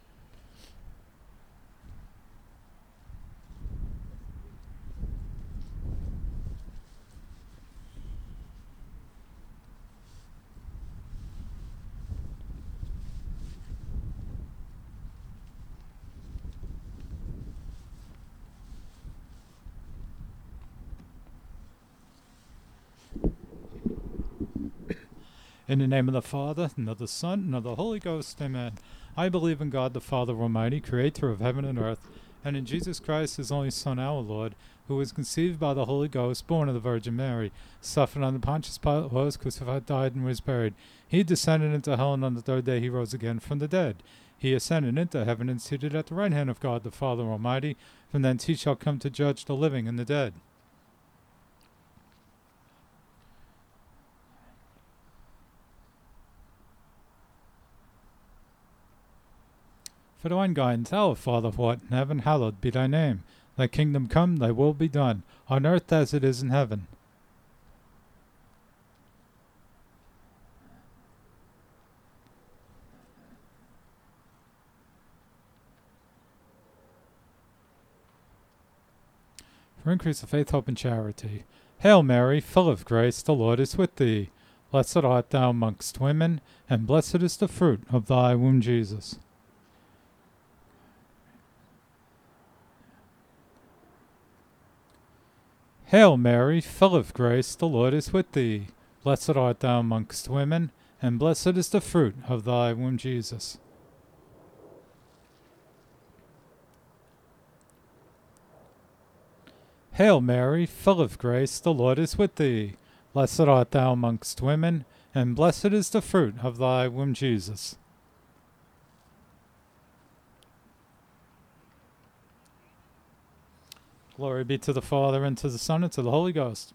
In the name of the Father, and of the Son, and of the Holy Ghost, amen. I believe in God the Father Almighty, creator of heaven and earth, and in Jesus Christ, his only Son, our Lord, who was conceived by the Holy Ghost, born of the Virgin Mary, suffered under Pontius Pilate, was crucified, died, and was buried. He descended into hell, and on the third day he rose again from the dead. He ascended into heaven and seated at the right hand of God the Father Almighty. From thence he shall come to judge the living and the dead. For divine guidance, our Father who art in heaven, hallowed be thy name. Thy kingdom come, thy will be done, on earth as it is in heaven. For increase of faith, hope, and charity. Hail Mary, full of grace, the Lord is with thee. Blessed art thou amongst women, and blessed is the fruit of thy womb, Jesus. Hail Mary, full of grace, the Lord is with thee. Blessed art thou amongst women, and blessed is the fruit of thy womb, Jesus. Hail Mary, full of grace, the Lord is with thee. Blessed art thou amongst women, and blessed is the fruit of thy womb, Jesus. Glory be to the Father, and to the Son, and to the Holy Ghost.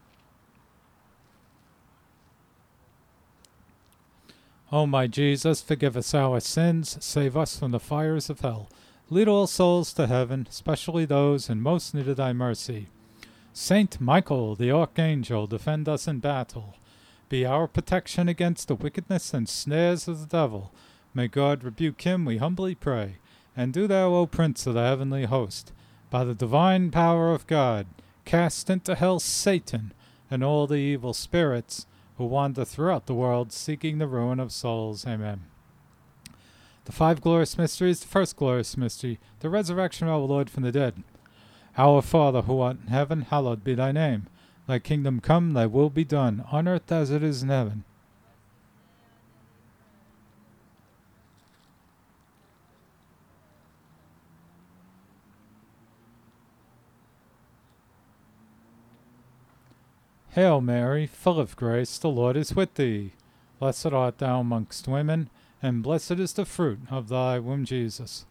O my Jesus, forgive us our sins, save us from the fires of hell. Lead all souls to heaven, especially those in most need of thy mercy. Saint Michael, the archangel, defend us in battle. Be our protection against the wickedness and snares of the devil. May God rebuke him, we humbly pray. And do thou, O Prince of the heavenly host, by the divine power of God, cast into hell Satan and all the evil spirits who wander throughout the world seeking the ruin of souls. Amen. The five glorious mysteries. The first glorious mystery, the resurrection of our Lord from the dead. Our Father, who art in heaven, hallowed be thy name. Thy kingdom come, thy will be done, on earth as it is in heaven. Hail Mary, full of grace, the Lord is with thee. Blessed art thou amongst women, and blessed is the fruit of thy womb, Jesus.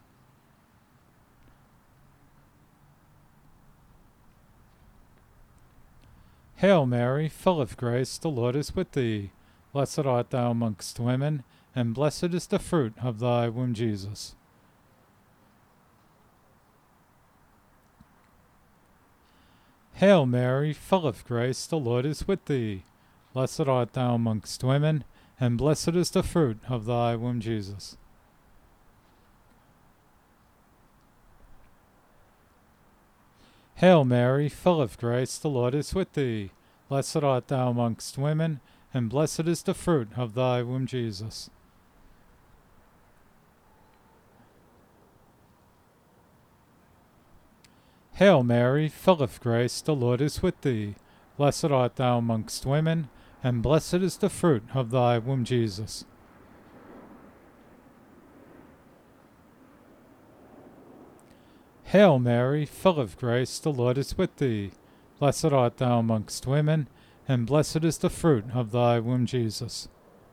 Hail Mary, full of grace, the Lord is with thee. Blessed art thou amongst women, and blessed is the fruit of thy womb, Jesus. Hail Mary, full of grace, the Lord is with thee. Blessed art thou amongst women, and blessed is the fruit of thy womb, Jesus. Hail Mary, full of grace, the Lord is with thee. Blessed art thou amongst women, and blessed is the fruit of thy womb, Jesus. Hail Mary, full of grace, the Lord is with thee. Blessed art thou amongst women, and blessed is the fruit of thy womb, Jesus. Hail Mary, full of grace, the Lord is with thee. Blessed art thou amongst women, and blessed is the fruit of thy womb, Jesus.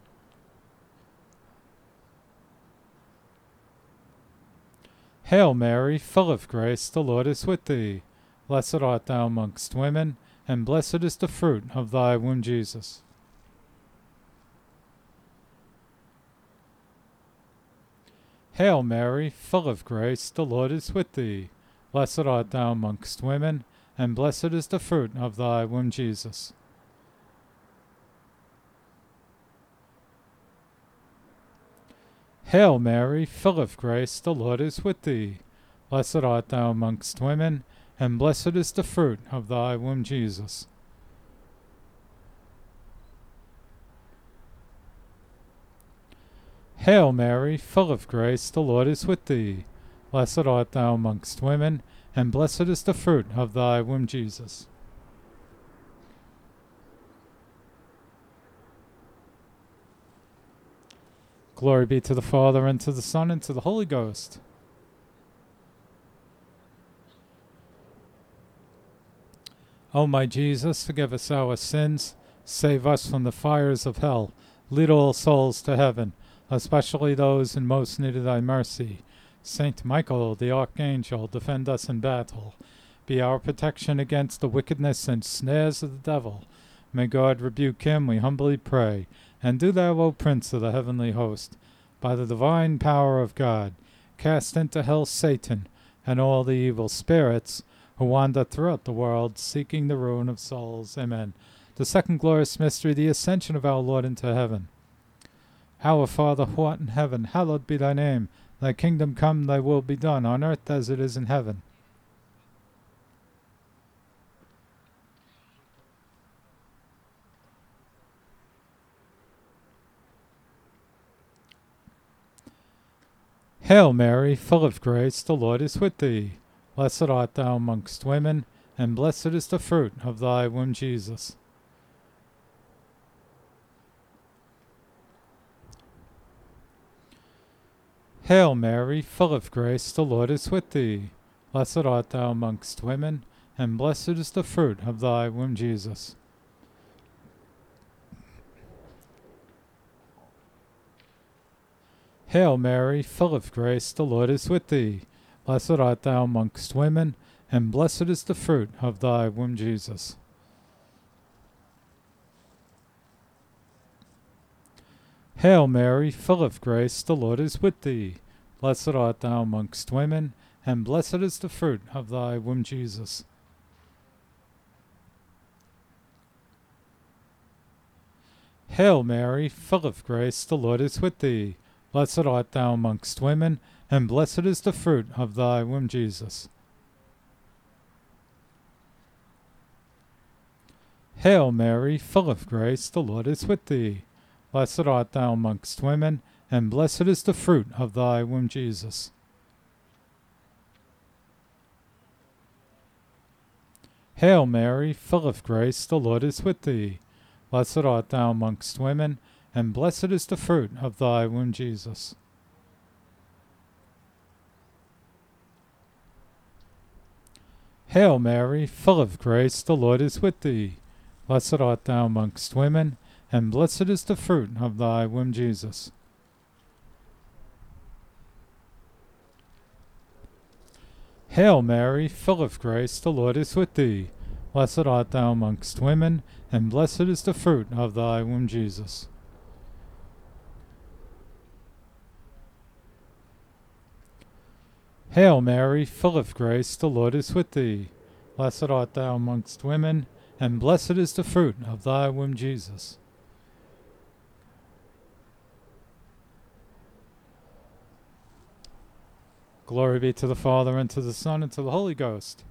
Hail Mary, full of grace, the Lord is with thee. Blessed art thou amongst women, and blessed is the fruit of thy womb, Jesus. Hail Mary, full of grace, the Lord is with thee. Blessed art thou amongst women, and blessed is the fruit of thy womb, Jesus. Hail Mary, full of grace, the Lord is with thee. Blessed art thou amongst women, and blessed is the fruit of thy womb, Jesus. Hail Mary, full of grace, the Lord is with thee. Blessed art thou amongst women, and blessed is the fruit of thy womb, Jesus. Glory be to the Father, and to the Son, and to the Holy Ghost. O my Jesus, forgive us our sins, save us from the fires of hell, lead all souls to heaven, especially those in most need of thy mercy. Saint Michael, the archangel, defend us in battle. Be our protection against the wickedness and snares of the devil. May God rebuke him, we humbly pray. And do thou, O Prince of the heavenly host, by the divine power of God, cast into hell Satan and all the evil spirits who wander throughout the world, seeking the ruin of souls. Amen. The second glorious mystery, the ascension of our Lord into heaven. Our Father, who art in heaven, hallowed be thy name. Thy kingdom come, thy will be done, on earth as it is in heaven. Hail Mary, full of grace, the Lord is with thee. Blessed art thou amongst women, and blessed is the fruit of thy womb, Jesus. Hail Mary, full of grace, the Lord is with thee. Blessed art thou amongst women, and blessed is the fruit of thy womb, Jesus. Hail Mary, full of grace, the Lord is with thee. Blessed art thou amongst women, and blessed is the fruit of thy womb, Jesus. Hail Mary, full of grace, the Lord is with thee. Blessed art thou amongst women, and blessed is the fruit of thy womb, Jesus. Hail Mary, full of grace, the Lord is with thee. Blessed art thou amongst women, and blessed is the fruit of thy womb, Jesus. Hail Mary, full of grace, the Lord is with thee. Blessed art thou amongst women, and blessed is the fruit of thy womb, Jesus. Hail Mary, full of grace, the Lord is with thee. Blessed art thou amongst women, and blessed is the fruit of thy womb, Jesus. Hail Mary, full of grace, the Lord is with thee. Blessed art thou amongst women, and blessed is the fruit of thy womb, Jesus. Hail Mary, full of grace, the Lord is with thee. Blessed art thou amongst women, and blessed is the fruit of thy womb, Jesus. Hail Mary, full of grace, the Lord is with thee. Blessed art thou amongst women, and blessed is the fruit of thy womb, Jesus. Glory be to the Father, and to the Son, and to the Holy Ghost.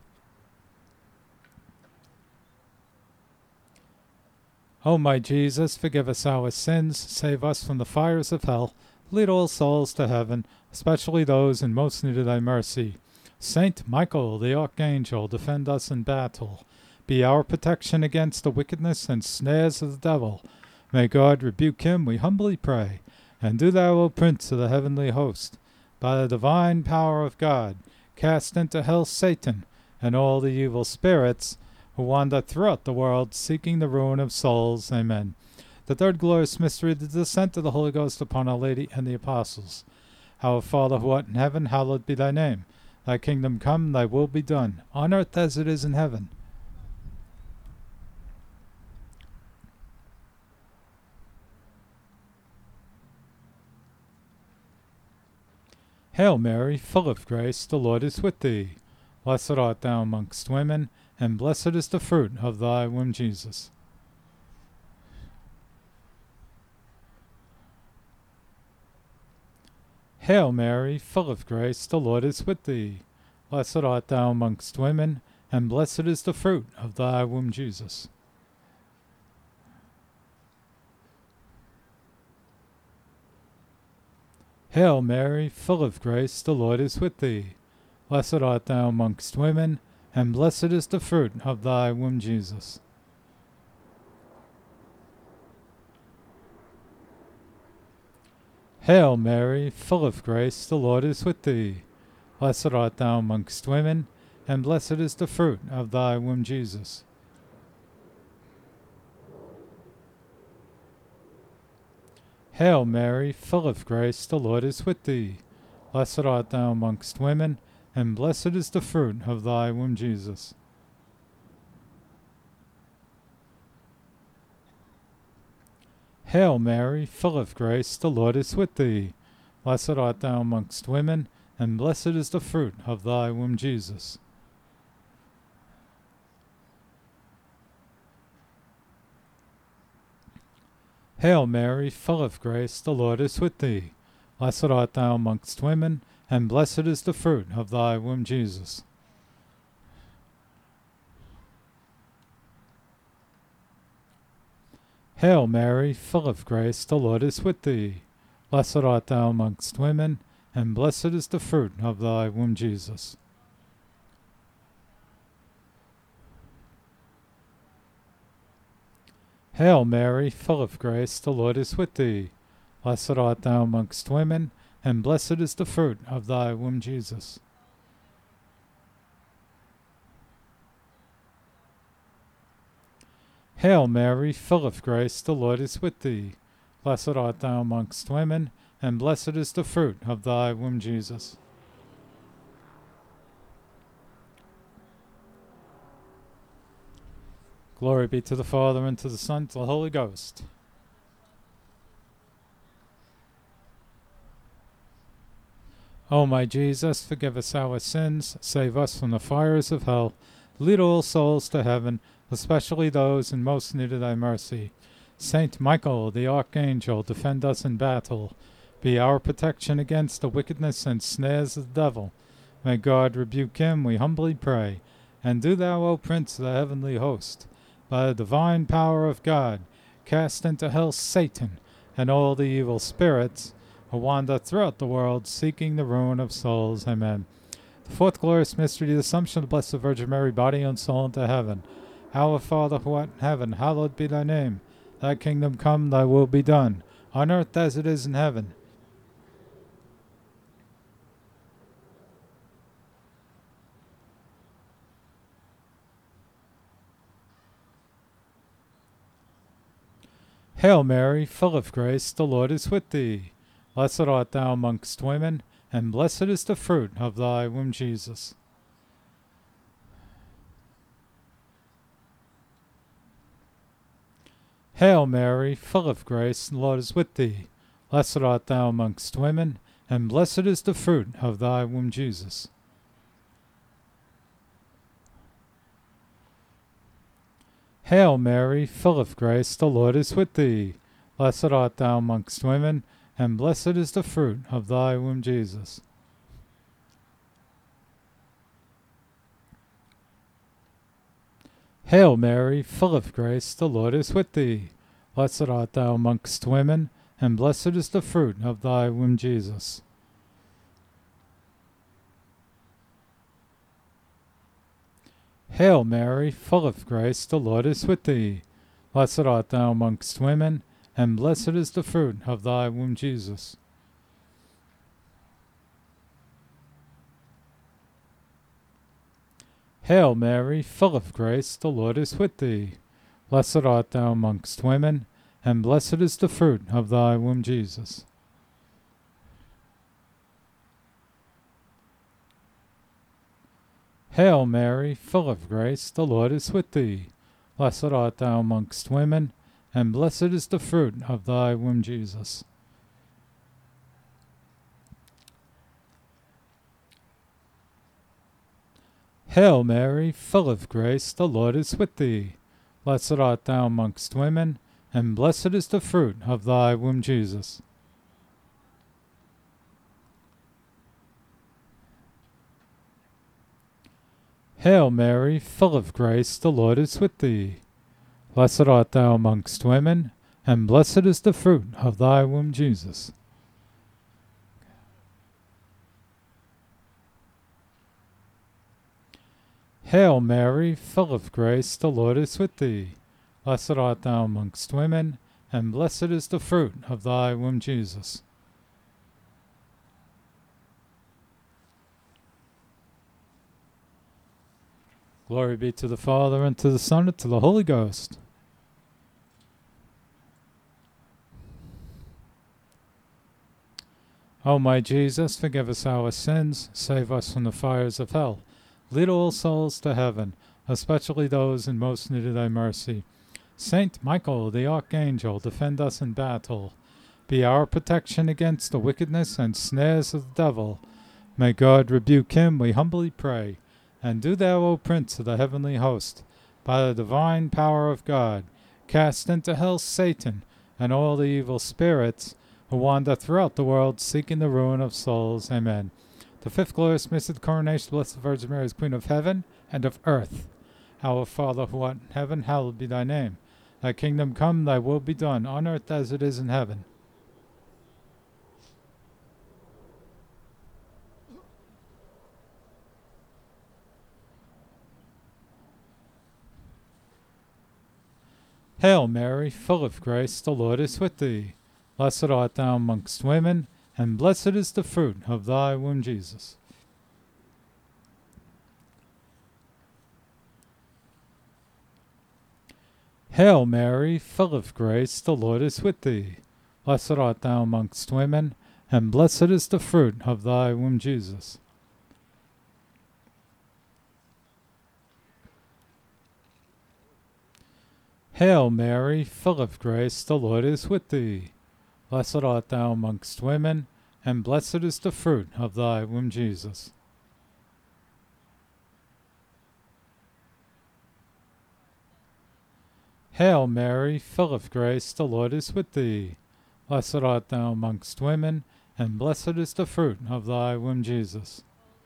O my Jesus, forgive us our sins, save us from the fires of hell, lead all souls to heaven, especially those in most need of thy mercy. Saint Michael, the Archangel, defend us in battle. Be our protection against the wickedness and snares of the devil. May God rebuke him, we humbly pray. And do thou, O Prince of the heavenly host, by the divine power of God, cast into hell Satan and all the evil spirits who wander throughout the world seeking the ruin of souls. Amen. The third glorious mystery, the descent of the Holy Ghost upon Our Lady and the Apostles. Our Father who art in heaven, hallowed be thy name. Thy kingdom come, thy will be done, on earth as it is in heaven. Hail Mary, full of grace, the Lord is with thee. Blessed art thou amongst women, and blessed is the fruit of thy womb, Jesus. Hail Mary, full of grace, the Lord is with thee. Blessed art thou amongst women, and blessed is the fruit of thy womb, Jesus. Hail Mary, full of grace, the Lord is with thee. Blessed art thou amongst women, and blessed is the fruit of thy womb, Jesus. Hail Mary, full of grace, the Lord is with thee. Blessed art thou amongst women, and blessed is the fruit of thy womb, Jesus. Hail Mary, full of grace, the Lord is with thee. Blessed art thou amongst women, and blessed is the fruit of thy womb, Jesus. Hail Mary, full of grace, the Lord is with thee. Blessed art thou amongst women, and blessed is the fruit of thy womb, Jesus. Hail Mary, full of grace, the Lord is with thee. Blessed art thou amongst women, and blessed is the fruit of thy womb, Jesus. Hail Mary, full of grace, the Lord is with thee. Blessed art thou amongst women, and blessed is the fruit of thy womb, Jesus. Hail Mary, full of grace, the Lord is with thee. Blessed art thou amongst women, and blessed is the fruit of thy womb, Jesus. Hail Mary, full of grace, the Lord is with thee. Blessed art thou amongst women, and blessed is the fruit of thy womb, Jesus. Glory be to the Father, and to the Son, and to the Holy Ghost. O my Jesus, forgive us our sins, save us from the fires of hell, lead all souls to heaven, especially those in most need of thy mercy. Saint Michael, the Archangel, defend us in battle. Be our protection against the wickedness and snares of the devil. May God rebuke him, we humbly pray. And do thou, O Prince of the heavenly host, by the divine power of God, cast into hell Satan and all the evil spirits who wander throughout the world, seeking the ruin of souls. Amen. The fourth glorious mystery, the Assumption of the Blessed Virgin Mary, body and soul, into heaven. Our Father, who art in heaven, hallowed be thy name. Thy kingdom come, thy will be done, on earth as it is in heaven. Hail Mary, full of grace, the Lord is with thee. Blessed art thou amongst women, and blessed is the fruit of thy womb, Jesus. Hail Mary, full of grace, the Lord is with thee. Blessed art thou amongst women, and blessed is the fruit of thy womb, Jesus. Hail Mary, full of grace, the Lord is with thee. Blessed art thou amongst women, and blessed is the fruit of thy womb, Jesus. Hail Mary, full of grace, the Lord is with thee. Blessed art thou amongst women, and blessed is the fruit of thy womb, Jesus. Hail Mary, full of grace, the Lord is with thee. Blessed art thou amongst women, and blessed is the fruit of thy womb, Jesus. Hail Mary, full of grace, the Lord is with thee. Blessed art thou amongst women, and blessed is the fruit of thy womb, Jesus. Hail Mary, full of grace, the Lord is with thee. Blessed art thou amongst women, and blessed is the fruit of thy womb, Jesus. Hail Mary, full of grace, the Lord is with thee. Blessed art thou amongst women, and blessed is the fruit of thy womb, Jesus. Hail Mary, full of grace, the Lord is with thee. Blessed art thou amongst women, and blessed is the fruit of thy womb, Jesus. Hail Mary, full of grace, the Lord is with thee. Blessed art thou amongst women, and blessed is the fruit of thy womb, Jesus. Glory be to the Father, and to the Son, and to the Holy Ghost. O my Jesus, forgive us our sins, save us from the fires of hell. Lead all souls to heaven, especially those in most need of thy mercy. Saint Michael, the Archangel, defend us in battle. Be our protection against the wickedness and snares of the devil. May God rebuke him, we humbly pray. And do thou, O Prince of the heavenly host, by the divine power of God, cast into hell Satan and all the evil spirits who wander throughout the world, seeking the ruin of souls. Amen. The fifth glorious mystery, the coronation of the Blessed Virgin Mary as Queen of heaven and of earth. Our Father, who art in heaven, hallowed be thy name. Thy kingdom come, thy will be done, on earth as it is in heaven. Hail Mary, full of grace, the Lord is with thee. Blessed art thou amongst women, and blessed is the fruit of thy womb, Jesus. Hail Mary, full of grace, the Lord is with thee. Blessed art thou amongst women, and blessed is the fruit of thy womb, Jesus. Hail Mary, full of grace, the Lord is with thee. Blessed art thou amongst women, and blessed is the fruit of thy womb, Jesus. Hail Mary, full of grace, the Lord is with thee. Blessed art thou amongst women, and blessed is the fruit of thy womb, Jesus.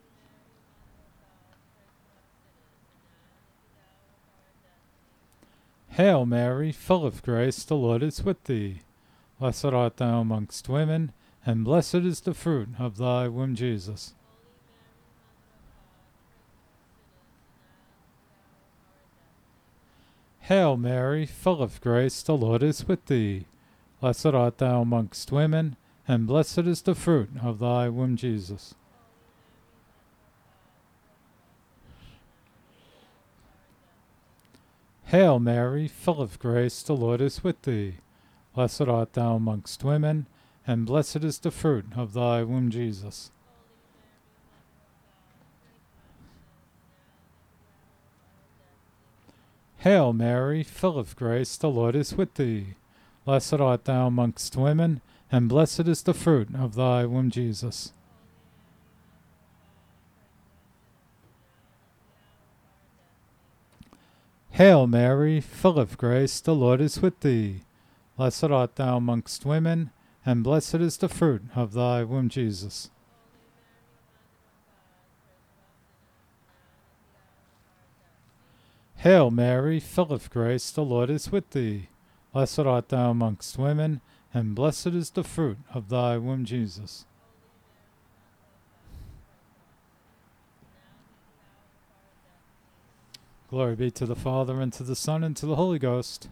Hail Mary, full of grace, the Lord is with thee. Blessed art thou amongst women, and blessed is the fruit of thy womb, Jesus. Hail Mary, full of grace, the Lord is with thee. Blessed art thou amongst women, and blessed is the fruit of thy womb, Jesus. Hail Mary, full of grace, the Lord is with thee. Blessed art thou amongst women, and blessed is the fruit of thy womb, Jesus. Hail Mary, full of grace, the Lord is with thee. Blessed art thou amongst women, and blessed is the fruit of thy womb, Jesus. Hail Mary, full of grace, the Lord is with thee. Blessed art thou amongst women, and blessed is the fruit of thy womb, Jesus. Hail Mary, full of grace, the Lord is with thee. Blessed art thou amongst women, and blessed is the fruit of thy womb, Jesus. Glory be to the Father, and to the Son, and to the Holy Ghost.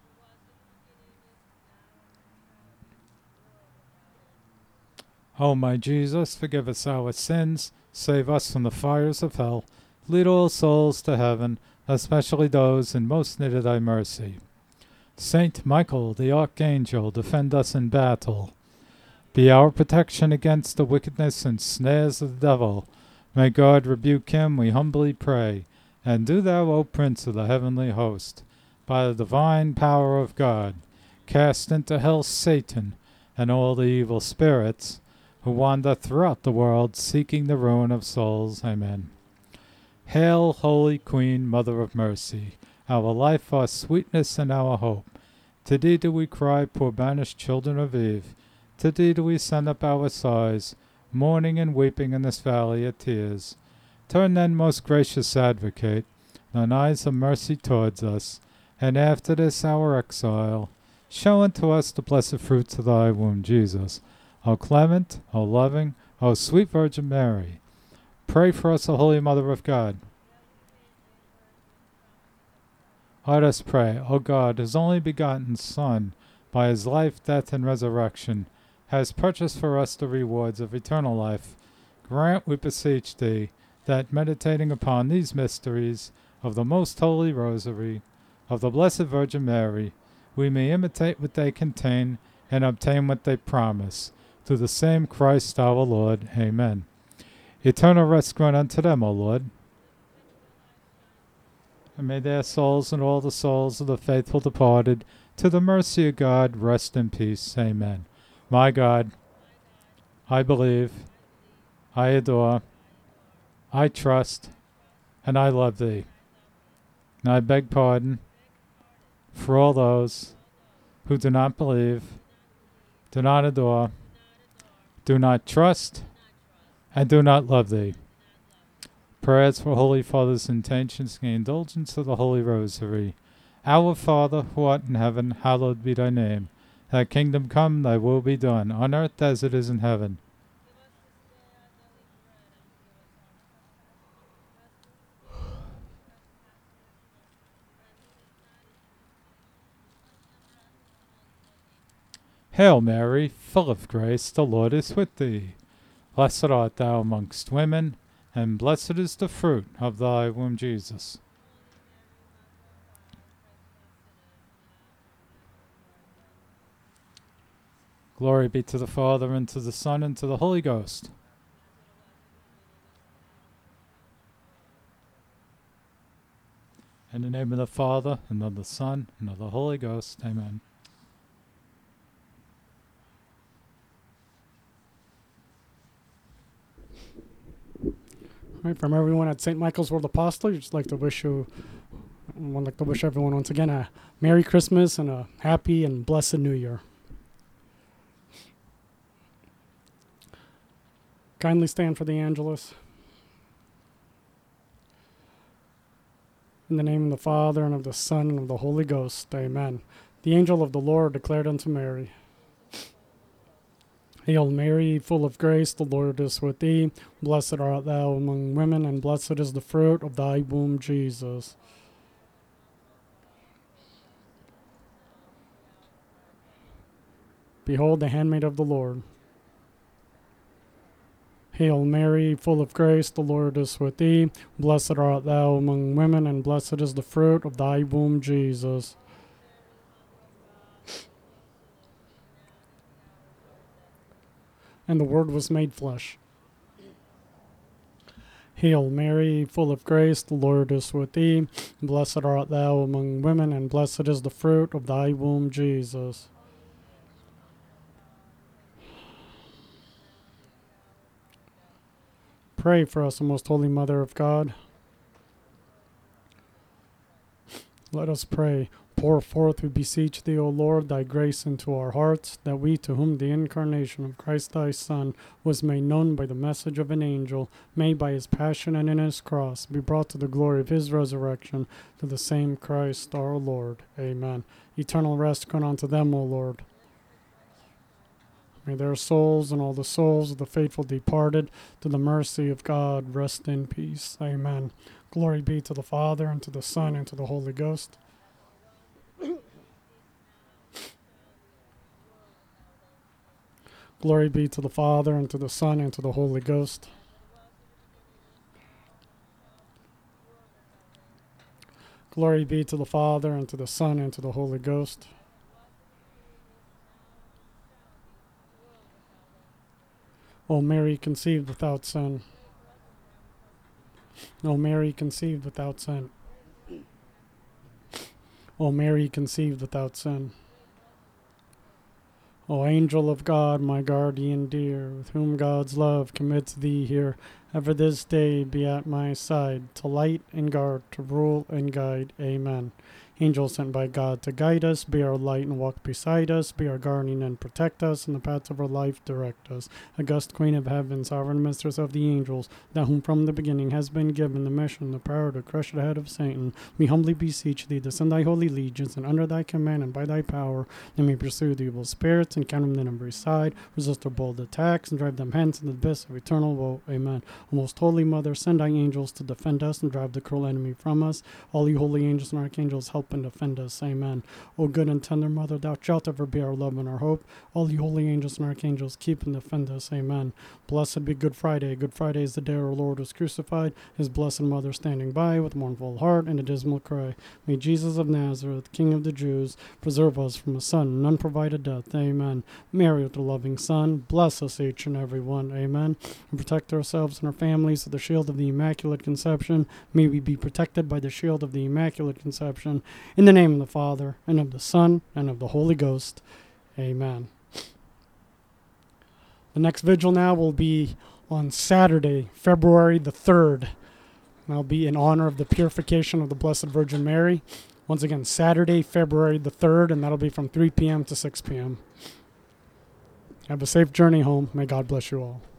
O my Jesus, forgive us our sins, save us from the fires of hell, lead all souls to heaven, especially those in most need of thy mercy. Saint Michael, the Archangel, defend us in battle. Be our protection against the wickedness and snares of the devil. May God rebuke him, we humbly pray. And do thou, O Prince of the heavenly host, by the divine power of God, cast into hell Satan and all the evil spirits who wander throughout the world seeking the ruin of souls. Amen. Hail, Holy Queen, Mother of Mercy, our life, our sweetness, and our hope. To thee do we cry, poor banished children of Eve. To thee do we send up our sighs, mourning and weeping in this valley of tears. Turn then, most gracious Advocate, thine eyes of mercy towards us, and after this our exile, show unto us the blessed fruits of thy womb, Jesus. O clement, O loving, O sweet Virgin Mary, pray for us, O Holy Mother of God. Let us pray. O God, whose only begotten Son, by his life, death, and resurrection, has purchased for us the rewards of eternal life, grant, we beseech thee, that meditating upon these mysteries of the most holy Rosary of the Blessed Virgin Mary, we may imitate what they contain and obtain what they promise. Through the same Christ our Lord. Amen. Eternal rest grant unto them, O Lord. And may their souls and all the souls of the faithful departed, to the mercy of God, rest in peace. Amen. My God, I believe, I adore, I trust, and I love thee. And I beg pardon for all those who do not believe, do not adore, do not trust, and do not love thee. Prayers for Holy Father's intentions and indulgence of the Holy Rosary. Our Father, who art in heaven, hallowed be thy name. Thy kingdom come, thy will be done, on earth as it is in heaven. Hail Mary, full of grace, the Lord is with thee. Blessed art thou amongst women, and blessed is the fruit of thy womb, Jesus. Glory be to the Father, and to the Son, and to the Holy Ghost. In the name of the Father, and of the Son, and of the Holy Ghost. Amen. All right, from everyone at St. Michael's World Apostle, I'd like to wish everyone once again a Merry Christmas and a happy and blessed New Year. Kindly stand for the Angelus. In the name of the Father, and of the Son, and of the Holy Ghost. Amen. The angel of the Lord declared unto Mary, Hail Mary, full of grace, the Lord is with thee. Blessed art thou among women, and blessed is the fruit of thy womb, Jesus. Behold the handmaid of the Lord. Hail Mary, full of grace, the Lord is with thee. Blessed art thou among women, and blessed is the fruit of thy womb, Jesus. And the Word was made flesh. Hail Mary, full of grace, the Lord is with thee. Blessed art thou among women, and blessed is the fruit of thy womb, Jesus. Pray for us, O most holy Mother of God. Let us pray. Pour forth, we beseech thee, O Lord, thy grace into our hearts, that we, to whom the incarnation of Christ thy Son was made known by the message of an angel, may by his passion and in his cross be brought to the glory of his resurrection, to the same Christ our Lord. Amen. Eternal rest grant unto them, O Lord. May their souls and all the souls of the faithful departed to the mercy of God rest in peace. Amen. Glory be to the Father, and to the Son, and to the Holy Ghost. Glory be to the Father, and to the Son, and to the Holy Ghost. Glory be to the Father, and to the Son, and to the Holy Ghost. O Mary, conceived without sin. O Mary, conceived without sin. O Mary, conceived without sin. O angel of God, my guardian dear, with whom God's love commits thee here, ever this day be at my side, to light and guard, to rule and guide. Amen. Angel sent by God to guide us, be our light and walk beside us, be our guardian and protect us, in the paths of our life direct us. August Queen of Heaven, sovereign mistress of the angels, thou whom from the beginning has been given the mission, the power to crush the head of Satan, we humbly beseech thee to send thy holy legions, and under thy command and by thy power, they may pursue the evil spirits, and counter them on every side, resist their bold attacks, and drive them hence into the abyss of eternal woe. Amen. O most holy Mother, send thy angels to defend us and drive the cruel enemy from us. All you holy angels and archangels, help and defend us. Amen. O good and tender Mother, thou shalt ever be our love and our hope. All you holy angels and archangels, keep and defend us. Amen. Blessed be Good Friday. Good Friday is the day our Lord was crucified, his blessed Mother standing by with mournful heart and a dismal cry. May Jesus of Nazareth, King of the Jews, preserve us from a sudden and unprovided death. Amen. Mary with the loving Son, bless us each and every one. Amen. And protect ourselves and our families with the shield of the Immaculate Conception. May we be protected by the shield of the Immaculate Conception. In the name of the Father, and of the Son, and of the Holy Ghost. Amen. The next vigil now will be on Saturday, February the 3rd. And that'll be in honor of the purification of the Blessed Virgin Mary. Once again, Saturday, February the 3rd, and that'll be from 3 p.m. to 6 p.m. Have a safe journey home. May God bless you all.